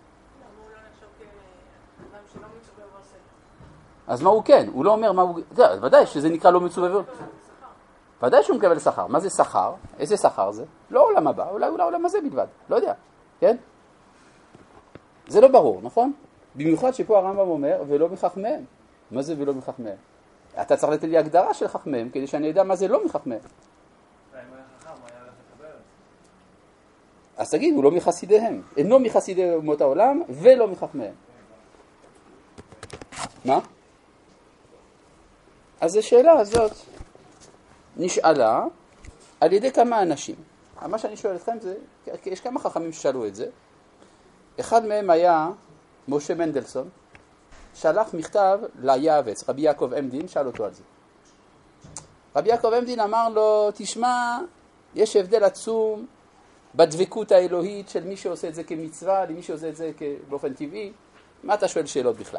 אז מה הוא כן? הוא לא אומר מה הוא... ודאי שזה נקרא לא מצווה. ודאי שהוא מקבל שכר. מה זה שכר? איזה שכר זה? לא עולם הבא, אולי אולי עולם הזה בלבד. לא יודע. כן? זה לא ברור, נכון? במיוחד שפה הרמב"ם אומר ולא מחכמיהם. מה זה ולא מחכמיהם? אתה צריך לתת לי הגדרה של חכמיהם, כדי שאני אדע מה זה לא מחכמיהם. אם היה חכם, הוא היה הולך לקבל את זה. אז תגיד, הוא לא מחסידיהם. אינו מחסידי אומות העולם ולא מחכמיהם. מה? אז השאלה הזאת נשאלה על ידי כמה אנשים. מה שאני שואל אתכם זה, יש כמה חכמים ששאלו את זה. אחד מהם היה משה מנדלסון, שלח מכתב ליעבץ, רבי יעקב עמדין, שאל אותו על זה. רבי יעקב עמדין אמר לו, תשמע, יש הבדל עצום בדבקות האלוהית של מי שעושה את זה כמצווה, למי שעושה את זה באופן טבעי. מה אתה שואל שאלות בכלל?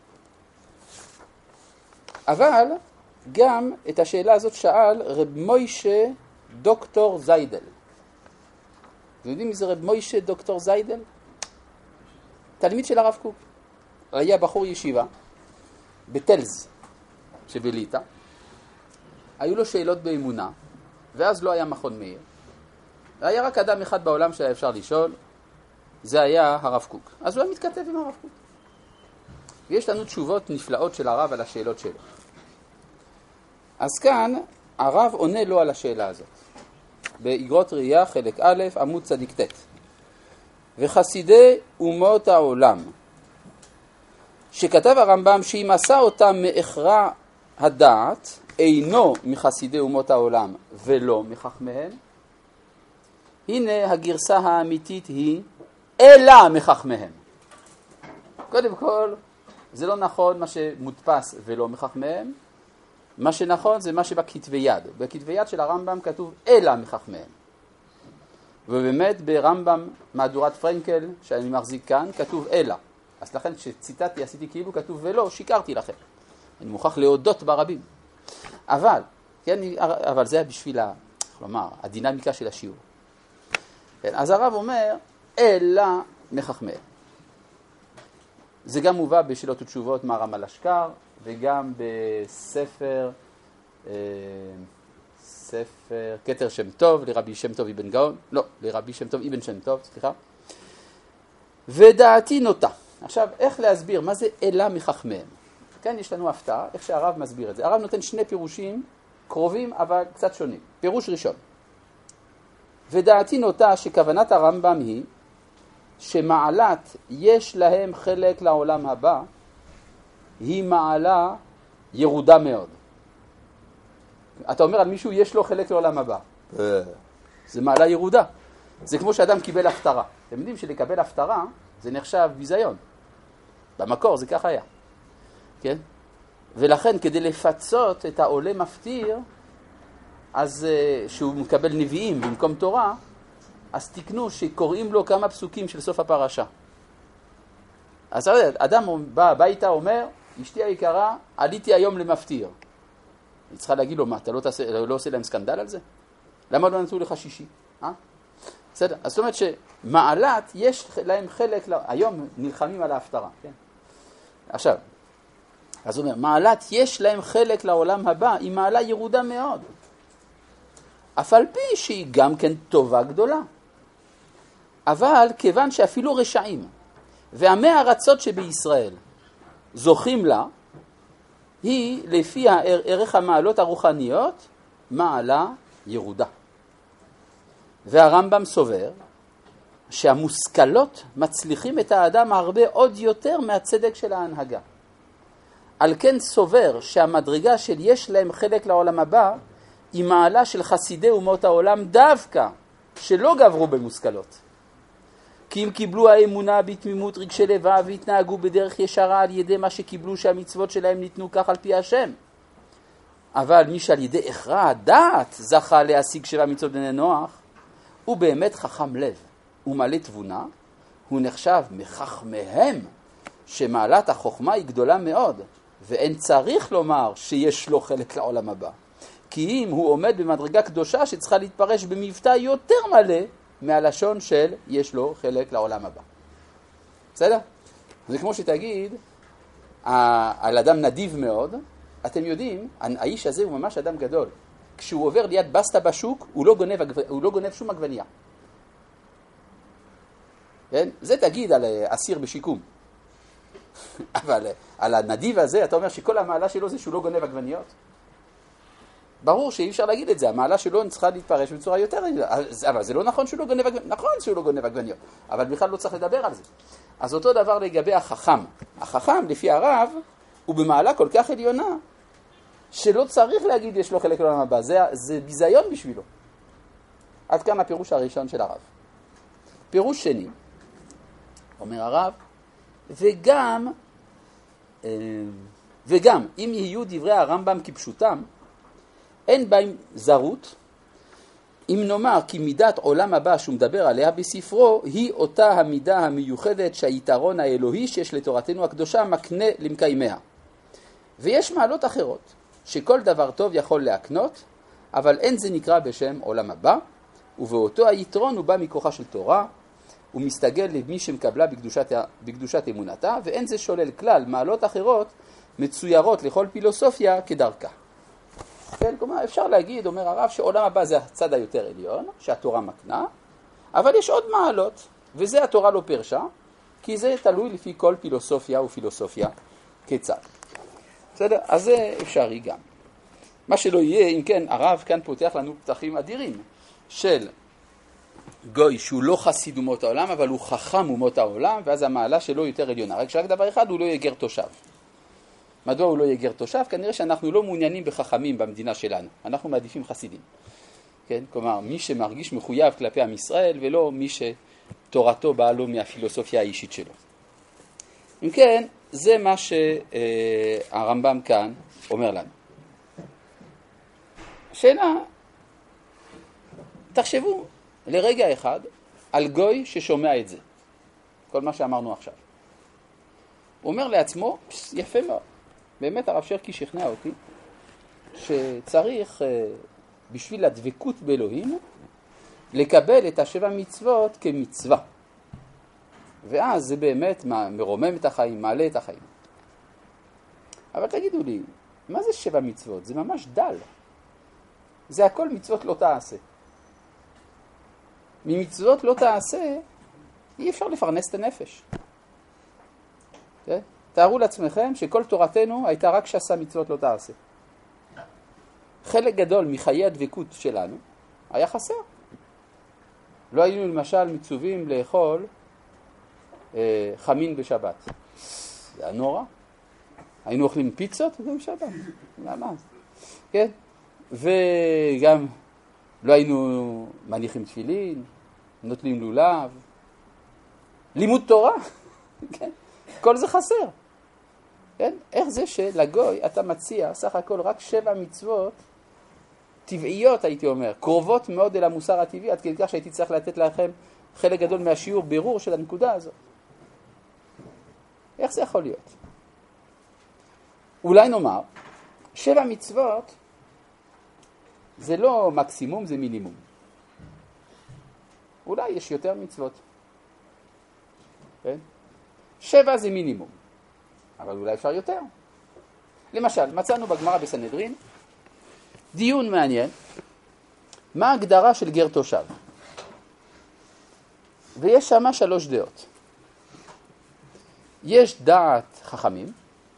אבל גם את השאלה הזאת שאל רב מוישה דוקטור זיידל. אתם יודעים מי זה רב מוישה דוקטור זיידל? תלמיד של הרב קוק. היה בחור ישיבה בטלז שבליטא. היו לו שאלות באמונה, ואז לא היה מכון מאיר. היה רק אדם אחד בעולם שהיה אפשר לשאול, זה היה הרב קוק. אז הוא היה מתכתב עם הרב קוק. ויש לנו תשובות נפלאות של הרב על השאלות שלו. אז כאן הרב עונה לו על השאלה הזאת. באגרות ראייה, חלק א', עמוד צדיק ת'. וחסידי אומות העולם, שכתב הרמב"ם שאם עשה אותם מאחרא הדעת, אינו מחסידי אומות העולם ולא מחכמיהם, הנה הגרסה האמיתית היא אלא מחכמיהם. קודם כל, זה לא נכון מה שמודפס ולא מחכמיהם, מה שנכון זה מה שבכתבי יד. בכתבי יד של הרמב"ם כתוב אלא מחכמיהם. ובאמת ברמב"ם מהדורת פרנקל שאני מחזיק כאן כתוב אלא. אז לכן כשציטטתי עשיתי כאילו כתוב ולא, שיקרתי לכם. אני מוכרח להודות ברבים. אבל, כן, אבל זה בשביל, כלומר, הדינמיקה של השיעור. כן, אז הרב אומר אלא מחכמיהם. זה גם מובא בשאלות ותשובות מהרמ"ל אשכר, וגם בספר, אה, ספר כתר שם טוב לרבי שם טוב אבן גאון, לא, לרבי שם טוב אבן שם טוב, סליחה. ודעתי נוטה. עכשיו, איך להסביר מה זה אלא מחכמיהם? כאן יש לנו הפתעה, איך שהרב מסביר את זה. הרב נותן שני פירושים קרובים אבל קצת שונים. פירוש ראשון. ודעתי נוטה שכוונת הרמב"ם היא שמעלת יש להם חלק לעולם הבא, היא מעלה ירודה מאוד. אתה אומר על מישהו יש לו חלק לעולם הבא. זה מעלה ירודה. זה כמו שאדם קיבל הפטרה. אתם יודעים שלקבל הפטרה זה נחשב ביזיון. במקור זה כך היה. כן? ולכן כדי לפצות את העולה מפטיר, אז שהוא מקבל נביאים במקום תורה, אז תקנו שקוראים לו כמה פסוקים של סוף הפרשה. אז אדם בא הביתה אומר, אשתי היקרה, עליתי היום למפטיר. היא צריכה להגיד לו, מה, אתה לא, תעשה, לא עושה להם סקנדל על זה? למה לא נתנו לך שישי? אה? בסדר, אז זאת אומרת שמעלת יש להם חלק, היום נלחמים על ההפטרה. כן? עכשיו, אז הוא אומר, מעלת יש להם חלק לעולם הבא, היא מעלה ירודה מאוד. אף על פי שהיא גם כן טובה גדולה. אבל כיוון שאפילו רשעים ועמי הארצות שבישראל זוכים לה, היא לפי ערך המעלות הרוחניות מעלה ירודה. והרמב"ם סובר שהמושכלות מצליחים את האדם הרבה עוד יותר מהצדק של ההנהגה. על כן סובר שהמדרגה של יש להם חלק לעולם הבא היא מעלה של חסידי אומות העולם דווקא שלא גברו במושכלות. כי אם קיבלו האמונה בתמימות רגשי לבב והתנהגו בדרך ישרה על ידי מה שקיבלו שהמצוות שלהם ניתנו כך על פי השם. אבל מי שעל ידי הכרע הדעת זכה להשיג שבע מצוות בני נוח, הוא באמת חכם לב ומלא תבונה, הוא נחשב מחכמיהם שמעלת החוכמה היא גדולה מאוד, ואין צריך לומר שיש לו חלק לעולם הבא. כי אם הוא עומד במדרגה קדושה שצריכה להתפרש במבטא יותר מלא מהלשון של יש לו חלק לעולם הבא. בסדר? זה כמו שתגיד, על אדם נדיב מאוד, אתם יודעים, האיש הזה הוא ממש אדם גדול. כשהוא עובר ליד בסטה בשוק, הוא לא גונב, הוא לא גונב שום עגבנייה. כן? זה תגיד על אסיר בשיקום. אבל על הנדיב הזה, אתה אומר שכל המעלה שלו זה שהוא לא גונב עגבניות? ברור שאי אפשר להגיד את זה, המעלה שלו צריכה להתפרש בצורה יותר, אבל זה לא נכון שהוא לא גונב עגבניות, נכון שהוא לא גונב עגבניות, אבל בכלל לא צריך לדבר על זה. אז אותו דבר לגבי החכם. החכם, לפי הרב, הוא במעלה כל כך עליונה, שלא צריך להגיד יש לו חלק לעולם הבא, זה, זה ביזיון בשבילו. עד כאן הפירוש הראשון של הרב. פירוש שני, אומר הרב, וגם, וגם אם יהיו דברי הרמב"ם כפשוטם, אין בהם זרות, אם נאמר כי מידת עולם הבא שהוא מדבר עליה בספרו, היא אותה המידה המיוחדת שהיתרון האלוהי שיש לתורתנו הקדושה מקנה למקיימיה. ויש מעלות אחרות, שכל דבר טוב יכול להקנות, אבל אין זה נקרא בשם עולם הבא, ובאותו היתרון הוא בא מכוחה של תורה, הוא מסתגל למי שמקבלה בקדושת, בקדושת אמונתה, ואין זה שולל כלל מעלות אחרות מצוירות לכל פילוסופיה כדרכה. כן, כלומר, אפשר להגיד, אומר הרב, שעולם הבא זה הצד היותר עליון, שהתורה מקנה, אבל יש עוד מעלות, וזה התורה לא פרשה, כי זה תלוי לפי כל פילוסופיה ופילוסופיה כצד. בסדר? אז זה אפשרי גם. מה שלא יהיה, אם כן, הרב כאן פותח לנו פתחים אדירים של גוי שהוא לא חסיד אומות העולם, אבל הוא חכם אומות העולם, ואז המעלה שלו יותר עליונה. רק שרק דבר אחד, הוא לא יהיה גר תושב. מדוע הוא לא יהיה גר תושב? כנראה שאנחנו לא מעוניינים בחכמים במדינה שלנו. אנחנו מעדיפים חסידים. כן? כלומר, מי שמרגיש מחויב כלפי עם ישראל, ולא מי שתורתו באה לו מהפילוסופיה האישית שלו. אם כן, זה מה שהרמב"ם כאן אומר לנו. שאלה, תחשבו לרגע אחד על גוי ששומע את זה. כל מה שאמרנו עכשיו. הוא אומר לעצמו, יפה מאוד. באמת הרב שרקי שכנע אותי שצריך בשביל הדבקות באלוהים לקבל את השבע מצוות כמצווה. ואז זה באמת מרומם את החיים, מעלה את החיים. אבל תגידו לי, מה זה שבע מצוות? זה ממש דל. זה הכל מצוות לא תעשה. ממצוות לא תעשה, אי אפשר לפרנס את הנפש. כן? תארו לעצמכם שכל תורתנו הייתה רק שעשה מצוות לא תעשה. חלק גדול מחיי הדבקות שלנו היה חסר. לא היינו למשל מצווים לאכול אה, חמין בשבת. זה היה נורא. היינו אוכלים פיצות בשבת. למה? כן? וגם לא היינו מניחים תפילין, נוטלים לולב, לימוד תורה. כן? כל זה חסר. כן? איך זה שלגוי אתה מציע סך הכל רק שבע מצוות טבעיות, הייתי אומר, קרובות מאוד אל המוסר הטבעי, עד כדי כך שהייתי צריך לתת לכם חלק גדול מהשיעור בירור של הנקודה הזאת. איך זה יכול להיות? אולי נאמר, שבע מצוות זה לא מקסימום, זה מינימום. אולי יש יותר מצוות. כן? שבע זה מינימום. אבל אולי אפשר יותר. למשל, מצאנו בגמרא בסנהדרין דיון מעניין, מה ההגדרה של גר תושב? ויש שם שלוש דעות. יש דעת חכמים,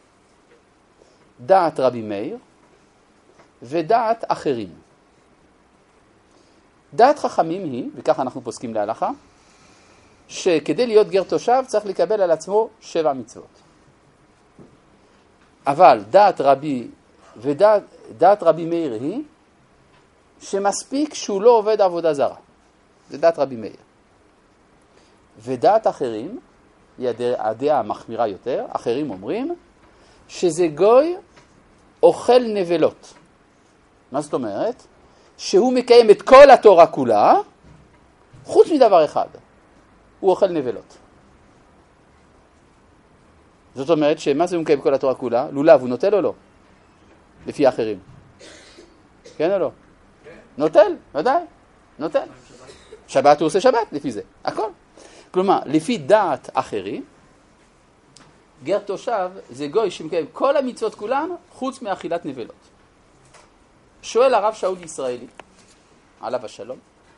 דעת רבי מאיר, ודעת אחרים. דעת חכמים היא, וכך אנחנו פוסקים להלכה, שכדי להיות גר תושב צריך לקבל על עצמו שבע מצוות. אבל דעת רבי ודעת דעת רבי מאיר היא שמספיק שהוא לא עובד עבודה זרה. זה דעת רבי מאיר. ודעת אחרים, היא הדעה המחמירה יותר, אחרים אומרים שזה גוי אוכל נבלות. מה זאת אומרת? שהוא מקיים את כל התורה כולה, חוץ מדבר אחד. הוא אוכל נבלות. זאת אומרת שמה זה הוא מקיים כל התורה כולה? לולב, הוא נוטל או לא? לפי האחרים. כן או לא? כן. נוטל, ודאי. נוטל. שבת הוא עושה שבת לפי זה. הכל. כלומר, לפי דעת אחרים, גר תושב זה גוי שמקיים כל המצוות כולן חוץ מאכילת נבלות. שואל הרב שאול ישראלי, עליו השלום,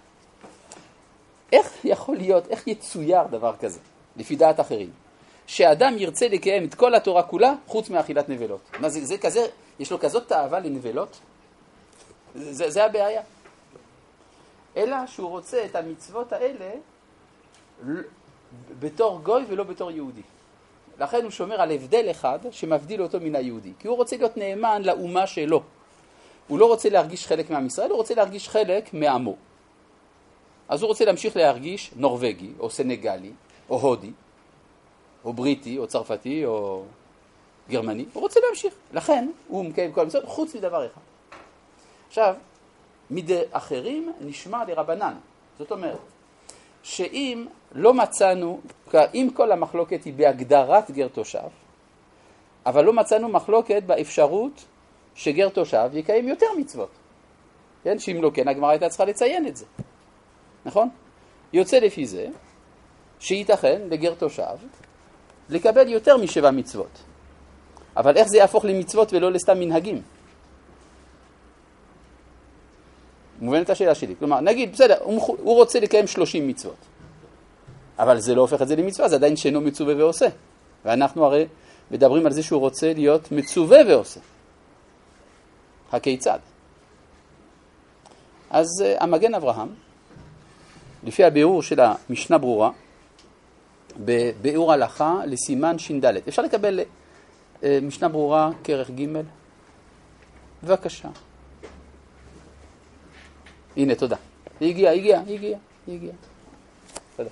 איך יכול להיות, איך יצויר דבר כזה, לפי דעת אחרים, שאדם ירצה לקיים את כל התורה כולה חוץ מאכילת נבלות? מה זה, זה כזה, יש לו כזאת תאווה לנבלות? זה, זה הבעיה. אלא שהוא רוצה את המצוות האלה בתור גוי ולא בתור יהודי. לכן הוא שומר על הבדל אחד שמבדיל אותו מן היהודי. כי הוא רוצה להיות נאמן לאומה שלו. הוא לא רוצה להרגיש חלק מעם ישראל, הוא רוצה להרגיש חלק מעמו. אז הוא רוצה להמשיך להרגיש נורווגי, או סנגלי, או הודי, או בריטי, או צרפתי, או גרמני. הוא רוצה להמשיך. לכן הוא מקיים כל המצוות, חוץ מדבר אחד. עכשיו, מדי אחרים נשמע לרבנן. זאת אומרת, שאם לא מצאנו, אם כל המחלוקת היא בהגדרת גר תושב, אבל לא מצאנו מחלוקת באפשרות שגר תושב יקיים יותר מצוות. כן? שאם לא כן, הגמרא הייתה צריכה לציין את זה. נכון? יוצא לפי זה שייתכן לגר תושב לקבל יותר משבע מצוות. אבל איך זה יהפוך למצוות ולא לסתם מנהגים? מובן את השאלה שלי. כלומר, נגיד, בסדר, הוא רוצה לקיים שלושים מצוות. אבל זה לא הופך את זה למצווה, זה עדיין שאינו מצווה ועושה. ואנחנו הרי מדברים על זה שהוא רוצה להיות מצווה ועושה. הכיצד? אז uh, המגן אברהם, לפי הביאור של המשנה ברורה, בביאור הלכה לסימן שינדלת. אפשר לקבל uh, משנה ברורה כרך ג'? בבקשה. הנה, תודה. היא הגיעה, היא הגיעה, היא הגיעה, היא הגיעה. תודה.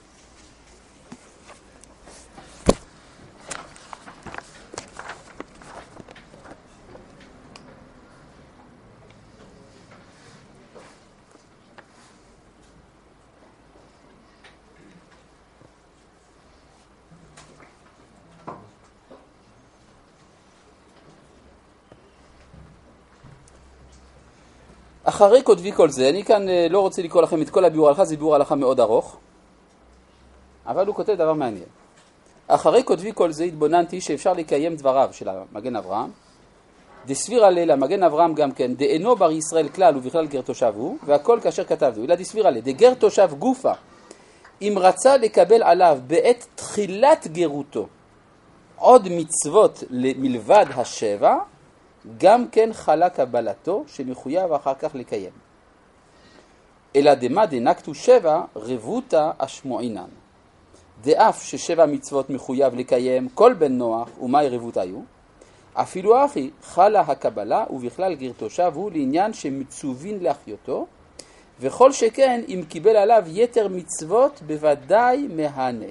אחרי כותבי כל זה, אני כאן לא רוצה לקרוא לכם את כל הביאור הלכה, זה ביאור הלכה מאוד ארוך, אבל הוא כותב דבר מעניין. אחרי כותבי כל זה התבוננתי שאפשר לקיים דבריו של המגן אברהם, דסביר עלי למגן אברהם גם כן, דאינו בר ישראל כלל ובכלל גר תושב הוא, והכל כאשר כתבנו, אלא דסביר עלי, דגר תושב גופה, אם רצה לקבל עליו בעת תחילת גרותו עוד מצוות מלבד השבע, גם כן חלה קבלתו שמחויב אחר כך לקיים. אלא דמה דנקתו שבע רבותה השמועינן. דאף ששבע מצוות מחויב לקיים כל בן נוח ומאי רבותה היו, אפילו אחי חלה הקבלה ובכלל גר תושב הוא לעניין שמצווין להחיותו, וכל שכן אם קיבל עליו יתר מצוות בוודאי מהני.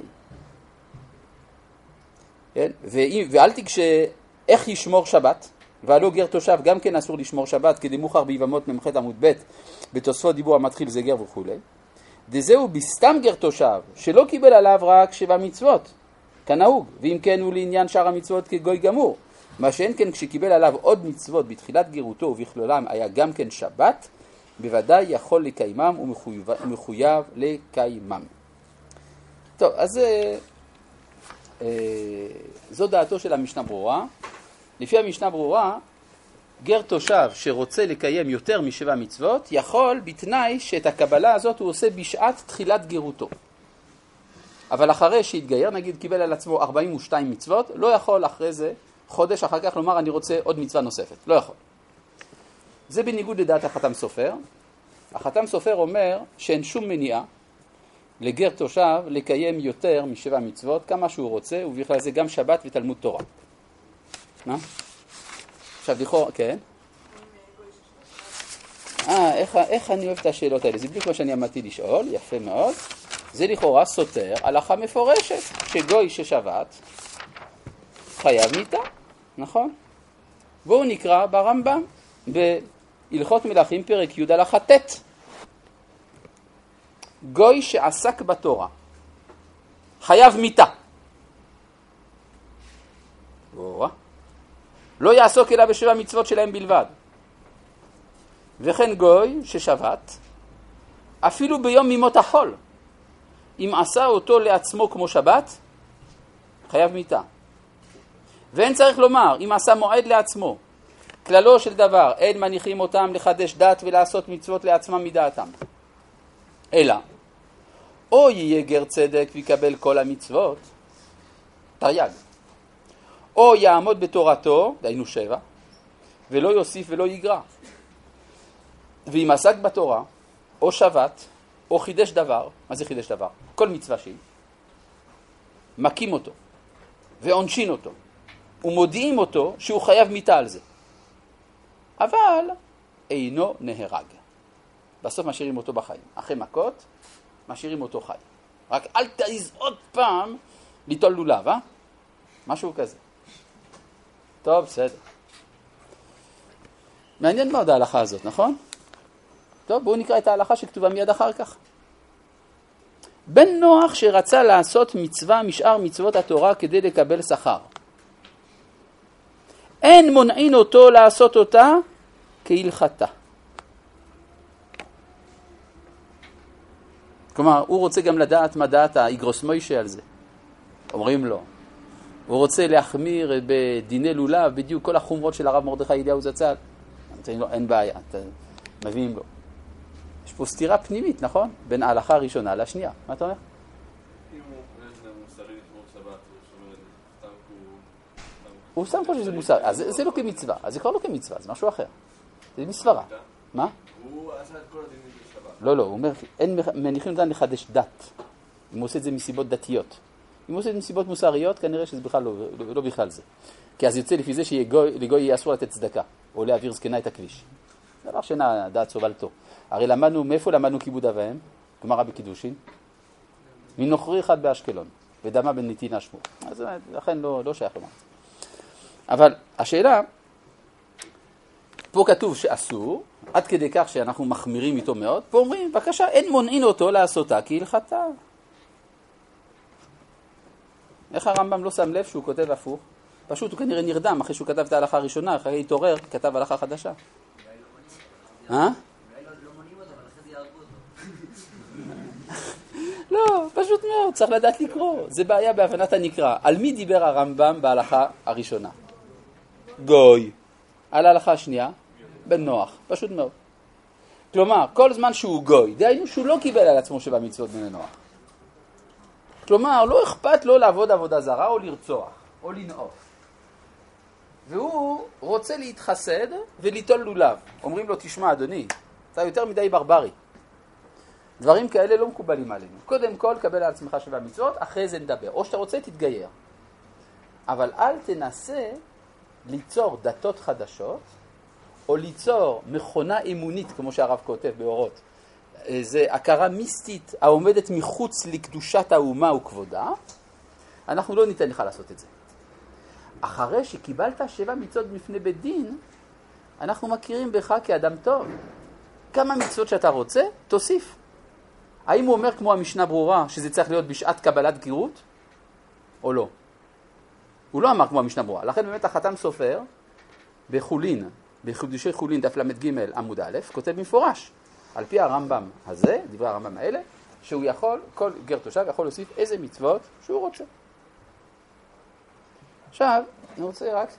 כן? ואל תקשה איך ישמור שבת, והלא גר תושב גם כן אסור לשמור שבת, כדי מוכר ביבמות ממח' עמוד ב' בתוספות דיבור המתחיל זה גר וכו'. דזהו בסתם גר תושב, שלא קיבל עליו רק שבע מצוות, כנהוג, ואם כן הוא לעניין שאר המצוות כגוי גמור. מה שאין כן כשקיבל עליו עוד מצוות בתחילת גרותו ובכללם היה גם כן שבת, בוודאי יכול לקיימם ומחויב, ומחויב לקיימם. טוב, אז אה, אה, זו דעתו של המשנה ברורה. לפי המשנה ברורה, גר תושב שרוצה לקיים יותר משבע מצוות, יכול בתנאי שאת הקבלה הזאת הוא עושה בשעת תחילת גרותו. אבל אחרי שהתגייר, נגיד קיבל על עצמו ארבעים ושתיים מצוות, לא יכול אחרי זה, חודש אחר כך לומר אני רוצה עוד מצווה נוספת. לא יכול. זה בניגוד לדעת החתם סופר. החתם סופר אומר שאין שום מניעה לגר תושב לקיים יותר משבע מצוות, כמה שהוא רוצה, ובכלל זה גם שבת ותלמוד תורה. מה? עכשיו לכאורה, כן? אה, איך, איך אני אוהב את השאלות האלה? זה בדיוק מה שאני עמדתי לשאול, יפה מאוד. זה לכאורה סותר הלכה מפורשת, שגוי ששבת חייב מיתה, נכון? בואו נקרא ברמב"ם, בהלכות מלכים פרק י' הלכה ט'. גוי שעסק בתורה, חייב מיתה. בואו. לא יעסוק אלא בשבע מצוות שלהם בלבד. וכן גוי ששבת, אפילו ביום מימות החול, אם עשה אותו לעצמו כמו שבת, חייב מיתה. ואין צריך לומר, אם עשה מועד לעצמו, כללו של דבר, אין מניחים אותם לחדש דת ולעשות מצוות לעצמם מדעתם. אלא, או יהיה גר צדק ויקבל כל המצוות, תרי"ג. או יעמוד בתורתו, דהיינו שבע, ולא יוסיף ולא יגרע. ואם עסק בתורה, או שבת, או חידש דבר, מה זה חידש דבר? כל מצווה שהיא. מקים אותו, ועונשין אותו, ומודיעים אותו שהוא חייב מיתה על זה. אבל אינו נהרג. בסוף משאירים אותו בחיים. אחרי מכות, משאירים אותו חי. רק אל תעיז עוד פעם ליטול לולב, אה? משהו כזה. טוב, בסדר. מעניין מאוד ההלכה הזאת, נכון? טוב, בואו נקרא את ההלכה שכתובה מיד אחר כך. בן נוח שרצה לעשות מצווה משאר מצוות התורה כדי לקבל שכר. אין מונעין אותו לעשות אותה כהלכתה. כלומר, הוא רוצה גם לדעת מה דעת האיגרוס מוישה על זה. אומרים לו. הוא רוצה להחמיר בדיני לולב, בדיוק כל החומרות של הרב מרדכי אליהו זצ"ל. לו, אין בעיה, מביאים לו. יש פה סתירה פנימית, נכון? בין ההלכה הראשונה לשנייה. מה אתה אומר? אם הוא מוסרי לשמור שבת, הוא שומר את זה, סתם הוא... הוא שם פה שזה מוסר, אז זה לא כמצווה, אז זה כבר לא כמצווה, זה משהו אחר. זה מסברה. מה? הוא עשה את כל הדינים בשבת. לא, לא, הוא אומר, אין מניחים אותם לחדש דת. אם הוא עושה את זה מסיבות דתיות. אם הוא עושה את זה מסיבות מוסריות, כנראה שזה בכלל לא, לא, לא בכלל זה. כי אז יוצא לפי זה שלגוי יהיה אסור לתת צדקה, או להעביר זקנה את הכביש. דבר שאינה דעת סובלתו. הרי למדנו, מאיפה למדנו כיבוד אב ואם? גמרא בקידושין. מנוכרי אחד באשקלון, ודמה בן נתינה שמו. אז לכן לא, לא שייך לומר. אבל השאלה, פה כתוב שאסור, עד כדי כך שאנחנו מחמירים איתו מאוד, פה אומרים, בבקשה, אין מונעין אותו לעשותה כהלכתה. איך הרמב"ם לא שם לב שהוא כותב הפוך? פשוט הוא כנראה נרדם אחרי שהוא כתב את ההלכה הראשונה, אחרי התעורר, כתב הלכה חדשה. אה? אולי לא מונעים אותו, אבל אחרי זה יהרגו אותו. לא, פשוט מאוד, צריך לדעת לקרוא. זה בעיה בהבנת הנקרא. על מי דיבר הרמב"ם בהלכה הראשונה? גוי. על ההלכה השנייה? בן נוח. פשוט מאוד. כלומר, כל זמן שהוא גוי, דהיינו שהוא לא קיבל על עצמו שבע מצוות בן נוח. כלומר, לא אכפת לו לעבוד עבודה זרה או לרצוח או לנעוף. והוא רוצה להתחסד וליטול לולב. אומרים לו, תשמע אדוני, אתה יותר מדי ברברי. דברים כאלה לא מקובלים עלינו. קודם כל, קבל על עצמך שבע מצוות, אחרי זה נדבר. או שאתה רוצה, תתגייר. אבל אל תנסה ליצור דתות חדשות, או ליצור מכונה אמונית, כמו שהרב כותב באורות. זה הכרה מיסטית העומדת מחוץ לקדושת האומה וכבודה. אנחנו לא ניתן לך לעשות את זה. אחרי שקיבלת שבע מצוות בפני בית דין, אנחנו מכירים בך כאדם טוב. כמה מצוות שאתה רוצה, תוסיף. האם הוא אומר כמו המשנה ברורה שזה צריך להיות בשעת קבלת גירות, או לא? הוא לא אמר כמו המשנה ברורה. לכן באמת החתם סופר בחולין, בחידושי חולין דף למד ג' עמוד א', כותב מפורש, על פי הרמב"ם הזה, דברי הרמב"ם האלה, שהוא יכול, כל גר תושב יכול להוסיף איזה מצוות שהוא רוצה. עכשיו, אני רוצה רק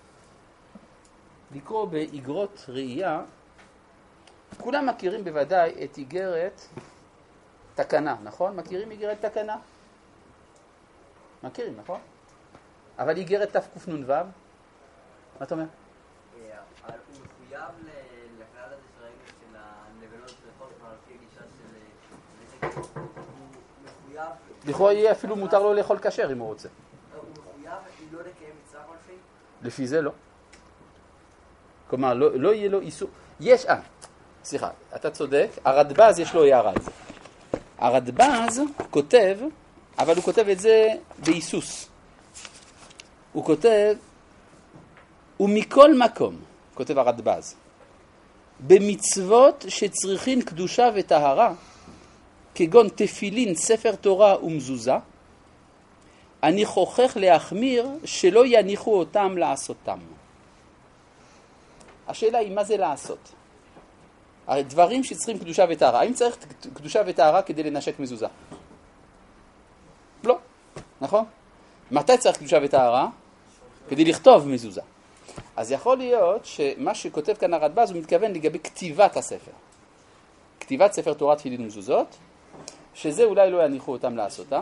לקרוא באגרות ראייה. כולם מכירים בוודאי את איגרת תקנה, נכון? מכירים איגרת תקנה? מכירים, נכון? אבל איגרת תקנ"ו? מה אתה אומר? הוא מחויב לכלל הזה שראינו של הנבלות לאכול כבר על פי גישה של... הוא מחויב... לכאורה יהיה אפילו מותר לו לאכול כשר אם הוא רוצה. הוא מחויב לא לקיים מצווה כלשהי? לפי זה לא. כלומר, לא, לא יהיה לו איסור. יש, אה, סליחה, אתה צודק, הרדב"ז יש לו הערה על זה. הרדב"ז כותב, אבל הוא כותב את זה בהיסוס. הוא כותב, ומכל מקום, כותב הרדב"ז, במצוות שצריכים קדושה וטהרה, כגון תפילין, ספר תורה ומזוזה, אני חוכך להחמיר שלא יניחו אותם לעשותם. השאלה היא מה זה לעשות? הדברים שצריכים קדושה וטהרה. האם צריך קדושה וטהרה כדי לנשק מזוזה? לא, נכון? מתי צריך קדושה וטהרה? כדי לכתוב מזוזה. אז יכול להיות שמה שכותב כאן הרדב"ז הוא מתכוון לגבי כתיבת הספר. כתיבת ספר תורה תפילין ומזוזות, שזה אולי לא יניחו אותם לעשותם.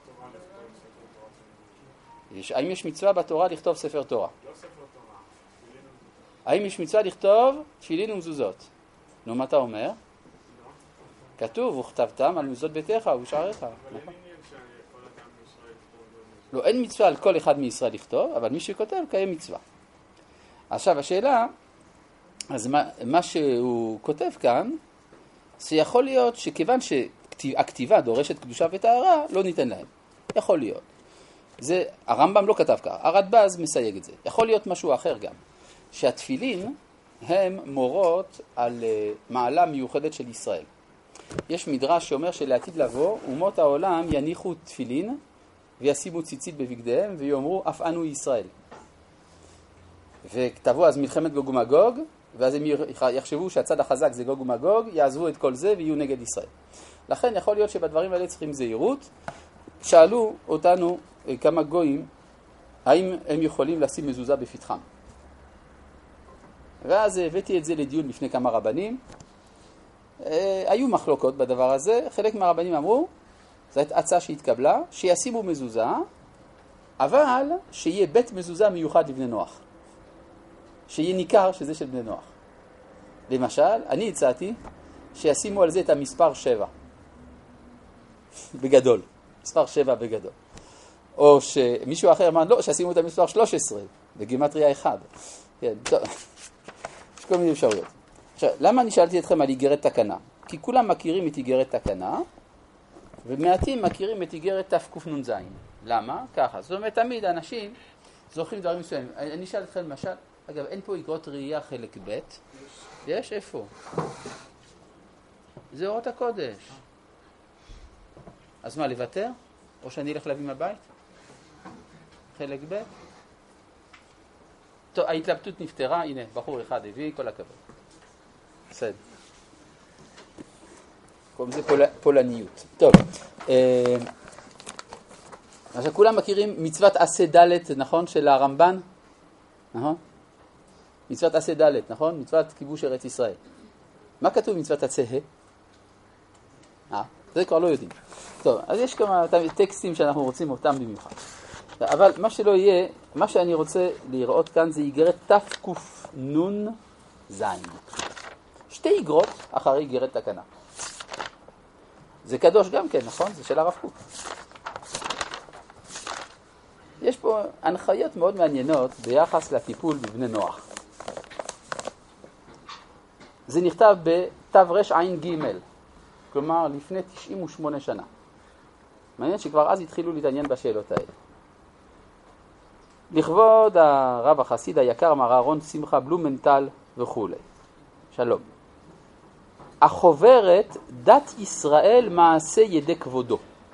יש, האם יש מצווה בתורה לכתוב ספר תורה? לא ספר תורה. האם יש מצווה לכתוב תפילין ומזוזות? נו, מה אתה אומר? לא. כתוב, וכתבתם על מזוזות ביתך ובשעריך. אבל אין עניין שכל אדם ישראל יכתוב לא, אין מצווה על כל אחד מישראל לכתוב, אבל מי שכותב קיים מצווה. עכשיו השאלה, אז מה, מה שהוא כותב כאן, זה יכול להיות שכיוון שהכתיבה דורשת קדושה וטהרה, לא ניתן להם. יכול להיות. זה, הרמב"ם לא כתב כך, הרדב"ז מסייג את זה. יכול להיות משהו אחר גם, שהתפילין הם מורות על uh, מעלה מיוחדת של ישראל. יש מדרש שאומר שלעתיד לבוא, אומות העולם יניחו תפילין, וישימו ציצית בבגדיהם, ויאמרו, אף אנו ישראל. וכתבו אז מלחמת גוג ומגוג, ואז הם יחשבו שהצד החזק זה גוג ומגוג, יעזבו את כל זה ויהיו נגד ישראל. לכן יכול להיות שבדברים האלה צריכים זהירות. שאלו אותנו כמה גויים, האם הם יכולים לשים מזוזה בפתחם. ואז הבאתי את זה לדיון לפני כמה רבנים. היו מחלוקות בדבר הזה, חלק מהרבנים אמרו, זאת הצעה שהתקבלה, שישימו מזוזה, אבל שיהיה בית מזוזה מיוחד לבני נוח. שיהיה ניכר שזה של בני נוח. למשל, אני הצעתי שישימו על זה את המספר שבע. בגדול. מספר שבע בגדול. או שמישהו אחר אמר, לא, שישימו את המספר שלוש עשרה, בגימטריה אחד. כן, טוב. יש כל מיני אפשרויות. עכשיו, למה אני שאלתי אתכם על איגרת תקנה? כי כולם מכירים את איגרת תקנה, ומעטים מכירים את איגרת תקנ"ז. למה? ככה. זאת אומרת, תמיד אנשים זוכרים דברים מסוימים. אני אשאל אתכם למשל, אגב, אין פה איגרות ראייה חלק ב'? יש? איפה? זה אורות הקודש. אז מה, לוותר? או שאני אלך להביא מהבית? חלק ב'? טוב, ההתלבטות נפתרה, הנה, בחור אחד הביא, כל הכבוד. בסדר. קוראים זה פול... פולניות. טוב, אה... עכשיו כולם מכירים מצוות עשה ד', נכון? של הרמב"ן? נכון? מצוות עשה ד', נכון? מצוות כיבוש ארץ ישראל. מה כתוב מצוות עשה ה'? אה, זה כבר לא יודעים. טוב, אז יש כמה טקסטים שאנחנו רוצים אותם במיוחד. אבל מה שלא יהיה, מה שאני רוצה לראות כאן זה איגרת תקנ"ז. שתי איגרות אחרי איגרת תקנה. זה קדוש גם כן, נכון? זה של הרב קוק. יש פה הנחיות מאוד מעניינות ביחס לטיפול בבני נוח. זה נכתב בתרע"ג, כלומר לפני תשעים ושמונה שנה. מעניין שכבר אז התחילו להתעניין בשאלות האלה. לכבוד הרב החסיד היקר מר אהרון שמחה בלומנטל וכו'. שלום. החוברת דת ישראל מעשה ידי כבודו.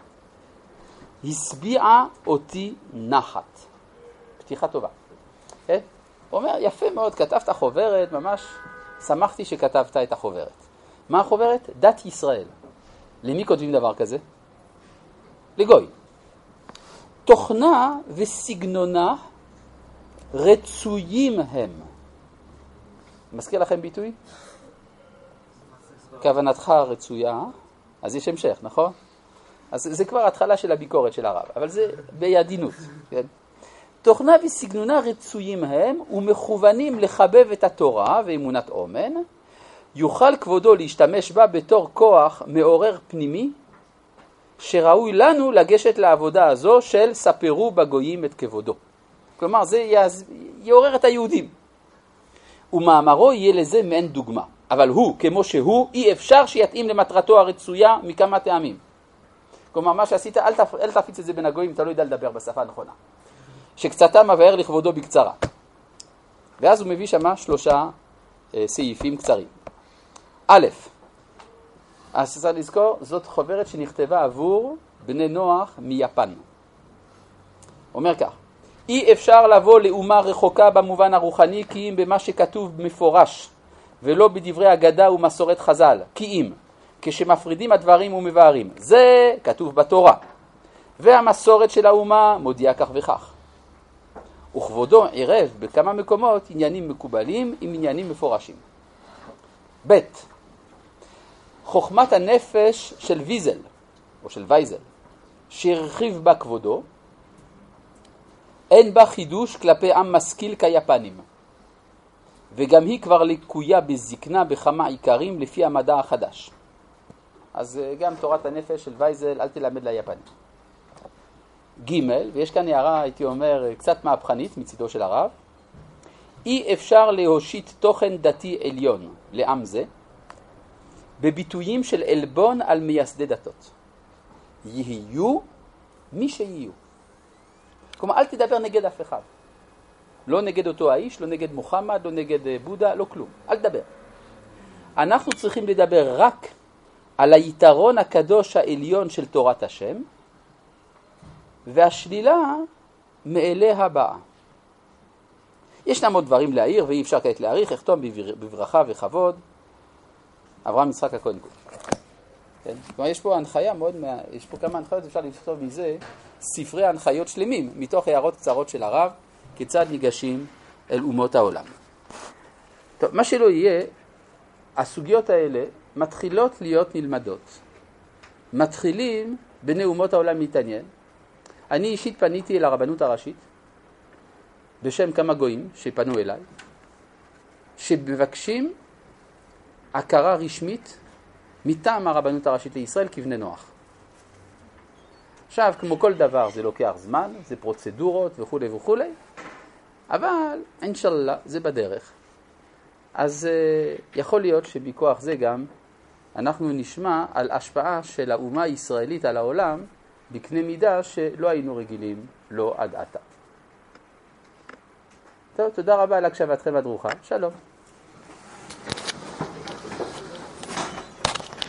הסביעה אותי נחת. פתיחה טובה. כן? הוא אומר, יפה מאוד, כתבת חוברת, ממש שמחתי שכתבת את החוברת. מה החוברת? דת ישראל. למי כותבים דבר כזה? לגוי. תוכנה וסגנונה רצויים הם. מזכיר לכם ביטוי? כוונתך רצויה, אז יש המשך, נכון? אז זה כבר התחלה של הביקורת של הרב, אבל זה בידינות. כן? תוכנה וסגנונה רצויים הם ומכוונים לחבב את התורה ואמונת אומן, יוכל כבודו להשתמש בה בתור כוח מעורר פנימי, שראוי לנו לגשת לעבודה הזו של ספרו בגויים את כבודו. כלומר, זה יעז... יעורר את היהודים. ומאמרו יהיה לזה מעין דוגמה. אבל הוא, כמו שהוא, אי אפשר שיתאים למטרתו הרצויה מכמה טעמים. כלומר, מה שעשית, אל, תפ... אל תפיץ את זה בין הגויים, אתה לא יודע לדבר בשפה הנכונה. שקצתם מבאר לכבודו בקצרה. ואז הוא מביא שמה שלושה אה, סעיפים קצרים. א', אז צריך לזכור, זאת חוברת שנכתבה עבור בני נוח מיפן. אומר כך, אי אפשר לבוא לאומה רחוקה במובן הרוחני כי אם במה שכתוב מפורש, ולא בדברי אגדה ומסורת חז"ל, כי אם, כשמפרידים הדברים ומבארים, זה כתוב בתורה, והמסורת של האומה מודיעה כך וכך. וכבודו עירב בכמה מקומות עניינים מקובלים עם עניינים מפורשים. ב' חוכמת הנפש של ויזל, או של וייזל, שהרחיב בה כבודו, אין בה חידוש כלפי עם משכיל כיפנים, וגם היא כבר לקויה בזקנה בכמה עיקרים לפי המדע החדש. אז גם תורת הנפש של וייזל, אל תלמד ליפנים. ג', ויש כאן הערה, הייתי אומר, קצת מהפכנית מצידו של הרב, אי אפשר להושיט תוכן דתי עליון לעם זה, בביטויים של אלבון על מייסדי דתות. יהיו מי שיהיו. כלומר, אל תדבר נגד אף אחד. לא נגד אותו האיש, לא נגד מוחמד, לא נגד בודה, לא כלום. אל תדבר. אנחנו צריכים לדבר רק על היתרון הקדוש העליון של תורת השם, והשלילה מאליה באה. ישנם עוד דברים להעיר, ואי אפשר כעת להעריך, אחתום בברכה וכבוד, אברהם יצחק הכהן קוק. כן? כלומר, יש פה הנחיה מאוד, יש פה כמה הנחיות, אפשר לכתוב מזה ספרי הנחיות שלמים, מתוך הערות קצרות של הרב, כיצד ניגשים אל אומות העולם. טוב, מה שלא יהיה, הסוגיות האלה מתחילות להיות נלמדות. מתחילים בני אומות העולם להתעניין. אני אישית פניתי אל הרבנות הראשית, בשם כמה גויים שפנו אליי, שמבקשים הכרה רשמית מטעם הרבנות הראשית לישראל כבני נוח. עכשיו, כמו כל דבר, זה לוקח זמן, זה פרוצדורות וכו' וכו', אבל אינשאללה זה בדרך. אז uh, יכול להיות שבכוח זה גם אנחנו נשמע על השפעה של האומה הישראלית על העולם בקנה מידה שלא היינו רגילים לו עד עתה. טוב, תודה רבה על הקשבתכם הדרוכה. שלום.